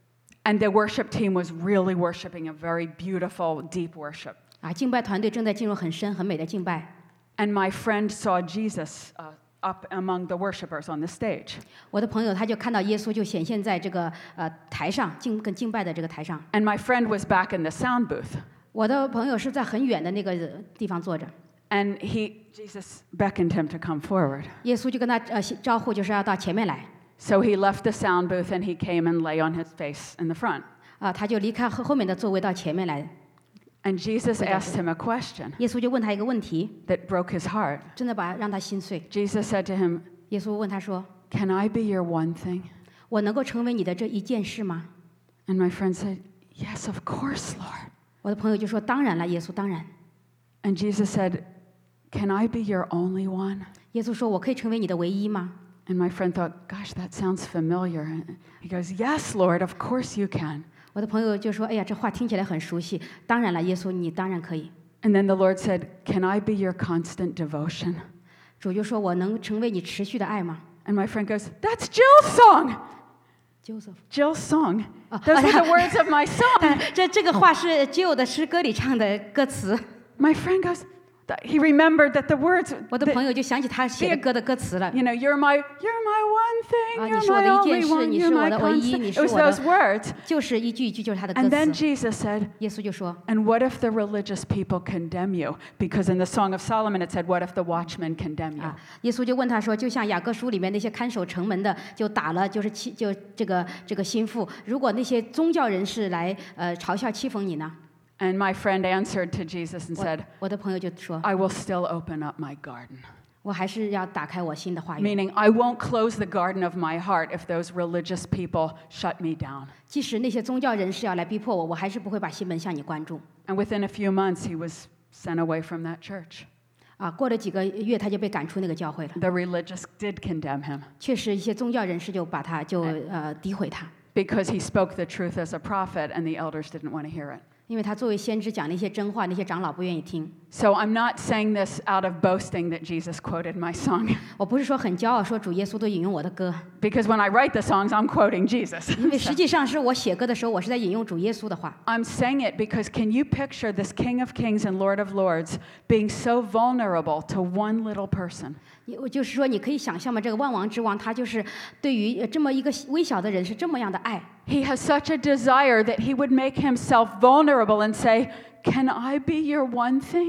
Speaker 1: and the worship team was really worshiping a very beautiful, deep worship.
Speaker 2: 啊，敬拜团队正在进入很深很美的敬拜。
Speaker 1: And my friend saw Jesus uh, up among the worshipers on the stage.
Speaker 2: 我的朋友他就看到耶稣就显现在这个呃台上敬跟敬拜的这个台上。
Speaker 1: And my friend was back in the sound booth.
Speaker 2: 我的朋友是在很远的那个地方坐着，
Speaker 1: And he, Jesus beckoned him to come forward.
Speaker 2: 耶稣就跟他呃招呼，就是要到前面来。
Speaker 1: So he left the sound booth and he came and lay on his face in the front.
Speaker 2: 啊，他就离开后后面的座位到前面来。
Speaker 1: And Jesus asked him a question
Speaker 2: 耶稣就问他一个问题，
Speaker 1: that broke his heart.
Speaker 2: 真的把让他心碎。
Speaker 1: Jesus said to him,
Speaker 2: 耶稣问他说
Speaker 1: Can I be your one thing?：“
Speaker 2: 我能够成为你的这一件事吗
Speaker 1: And my friend said, Yes, of course, Lord.？”
Speaker 2: 我的朋友就说：“当然了，耶稣，当然。
Speaker 1: And Jesus said, Can I be your only one?” ”
Speaker 2: 耶稣说：“我可以成为你的唯一吗
Speaker 1: And my friend thought, Gosh, that sounds familiar. And he goes, Yes, Lord, of course you can.？”
Speaker 2: 我的朋友就说：“哎呀，这话听起来很熟悉。当然了，耶稣，你当然可以。
Speaker 1: And then the Lord said, Can I be your constant devotion?” ”
Speaker 2: 主就说：“我能成为你持续的爱吗
Speaker 1: And my friend goes, That's Jill's song.
Speaker 2: ？”Joseph，
Speaker 1: Jill's song.
Speaker 2: Oh,
Speaker 1: Those
Speaker 2: oh,
Speaker 1: are the words of my song.
Speaker 2: 但这这个话是 Jill 的诗歌里唱的歌词。
Speaker 1: My friend goes, that- he remembered that the words,
Speaker 2: 我的
Speaker 1: that,
Speaker 2: 朋友就想起他写的歌的歌词了。
Speaker 1: you know, you're my, you're my one thing,
Speaker 2: 啊，
Speaker 1: you're
Speaker 2: 你是我
Speaker 1: my
Speaker 2: 的一件
Speaker 1: only
Speaker 2: 事，
Speaker 1: one,
Speaker 2: 你
Speaker 1: you're
Speaker 2: 是我
Speaker 1: my
Speaker 2: 的唯一，
Speaker 1: constant.
Speaker 2: 你
Speaker 1: It
Speaker 2: 是
Speaker 1: was
Speaker 2: 我的
Speaker 1: those words.
Speaker 2: 就是一句一句就是他的歌
Speaker 1: And then
Speaker 2: 词。
Speaker 1: Jesus said,
Speaker 2: 耶稣就说
Speaker 1: And what if the religious people condemn you? Because in the Song of Solomon it said, What if the watchmen condemn you?：“
Speaker 2: 啊，耶稣就问他说，就像雅各书里面那些看守城门的，就打了，就是欺，就这个这个心腹。如果那些宗教人士来呃嘲笑欺讽你呢？”
Speaker 1: And my friend answered to Jesus and
Speaker 2: 我
Speaker 1: said,
Speaker 2: 我的朋友就说
Speaker 1: I will still open up my garden.：“
Speaker 2: 我还是要打开我新的花园，
Speaker 1: Meaning, I won't close the garden of my heart if those religious people shut me down.
Speaker 2: 即使那些宗教人士要来逼迫我，我还是不会把心门向你关住。
Speaker 1: And within a few months, he was sent away from that church. ”
Speaker 2: 啊，过了几个月，他就被赶出那个教会了。
Speaker 1: The religious did condemn him
Speaker 2: 确实，一些宗教人士就把他就呃诋毁他，
Speaker 1: because he spoke the truth as a prophet, and the elders didn't want to hear it.
Speaker 2: 因为他作为先知讲那些真话，那些长老不愿意听。
Speaker 1: So I'm not saying this out of boasting that Jesus quoted my song,
Speaker 2: 我不是说很骄傲，说主耶稣都引用我的歌，
Speaker 1: because when I write the songs, I'm quoting Jesus.
Speaker 2: 因为实际上是我写歌的时候，我是在引用主耶稣的话。
Speaker 1: I'm saying it because can you picture this King of Kings and Lord of Lords being so vulnerable to one little person?
Speaker 2: 你我就是说，你可以想象吗？这个万王之王，他就是对于呃这么一个微小的人是这么样的爱，
Speaker 1: He has such a desire that he would make himself vulnerable and say, Can I be your one thing?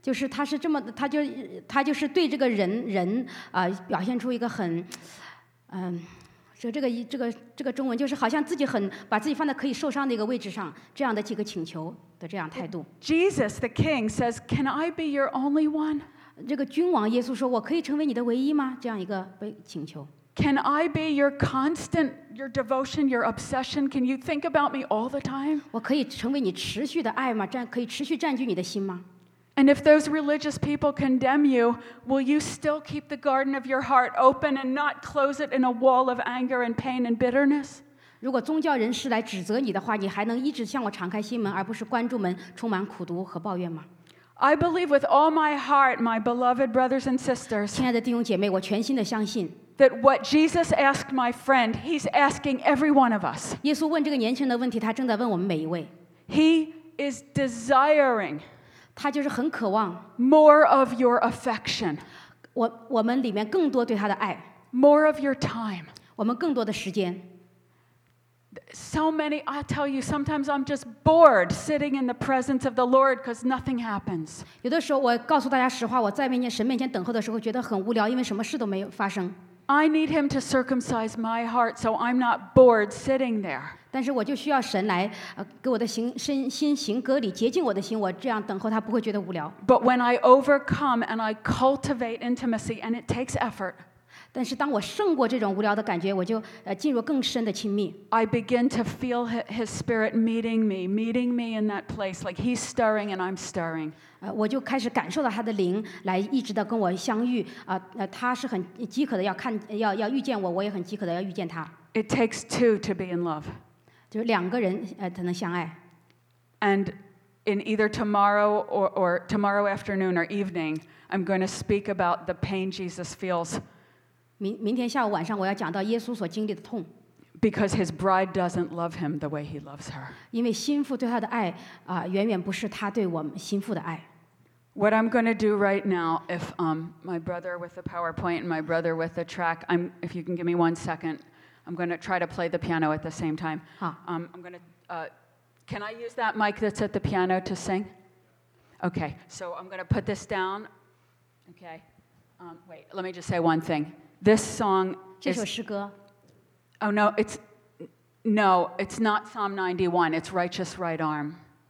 Speaker 2: 就是他是这么，他就他就是对这个人人啊、表现出一个很，嗯、这这个这个这个中文就是好像自己很把自己放在可以受伤的一个位置上，这样的几个请求的这样态度。
Speaker 1: Jesus, the king, says, "Can I be your only one?
Speaker 2: 这个君王耶稣说：“我可以成为你的唯一吗？”这样一个被请求。
Speaker 1: Can I be your constant, your devotion, your obsession? Can you think about me all the time?"
Speaker 2: 我可以成为你持续的爱吗？占可以持续占据你的心吗？
Speaker 1: And if those religious people condemn you, will you still keep the garden of your heart open and not close it in a wall of anger and pain and bitterness?
Speaker 2: 如果宗教人士来指责你的话，你还能一直向我敞开心门，而不是关住门，充满苦毒和抱怨吗？
Speaker 1: I believe with all my heart, my beloved brothers and sisters,
Speaker 2: 亲爱的弟兄姐妹，我全心的相信，
Speaker 1: that what Jesus asked my friend, he's asking every one of us.
Speaker 2: 耶稣问这个年轻人的问题，他正在问我们每一位。
Speaker 1: He is desiring
Speaker 2: 他就是很渴望
Speaker 1: more of your affection,
Speaker 2: 我我们里面更多对他的爱，
Speaker 1: more of your time.
Speaker 2: 我们更多的时间。
Speaker 1: So many, I tell you, sometimes I'm just bored sitting in the presence of the Lord because nothing happens.
Speaker 2: 有的时候，我告诉大家实话，我在面前神面前等候的时候，觉得很无聊，因为什么事都没有发生。
Speaker 1: I need him to circumcise my heart so I'm not bored sitting there.
Speaker 2: 但是我就需要神来，呃，给我的心身心行割礼，洁净我的心。我这样等候他，不会觉得无聊。
Speaker 1: But when I overcome and I cultivate intimacy, and it takes effort,
Speaker 2: 但是当我胜过这种无聊的感觉，我就呃进入更深的亲密。
Speaker 1: I begin to feel hi- his spirit meeting me, meeting me in that place, like he's stirring and I'm stirring.
Speaker 2: 呃，我就开始感受到他的灵来一直的跟我相遇啊，呃，他是很饥渴的要看要要遇见我，我也很饥渴的要遇见他，
Speaker 1: It takes two to be in love.
Speaker 2: 就是两个人呃才能相爱。
Speaker 1: And in either tomorrow or, or tomorrow afternoon or evening, I'm going to speak about the pain Jesus feels
Speaker 2: 明明天下午晚上我要讲到耶稣所经历的痛，
Speaker 1: because his bride doesn't love him the way he loves her.
Speaker 2: 因为心腹对他的爱啊、远远不是他对我们心腹的爱。
Speaker 1: What I'm going to do right now, if um, my brother with the PowerPoint and my brother with the track, I'm, if you can give me one second, I'm going to try to play the piano at the same time.
Speaker 2: 好，
Speaker 1: Um, I'm going to, uh, can I use that mic that's at the piano to sing? Okay, so I'm going to put this down. Okay. Um, wait, let me just say one thing. This song
Speaker 2: 这首
Speaker 1: is,
Speaker 2: 诗歌
Speaker 1: oh no, it's, no, it's not Psalm ninety-one, it's Righteous Right Arm.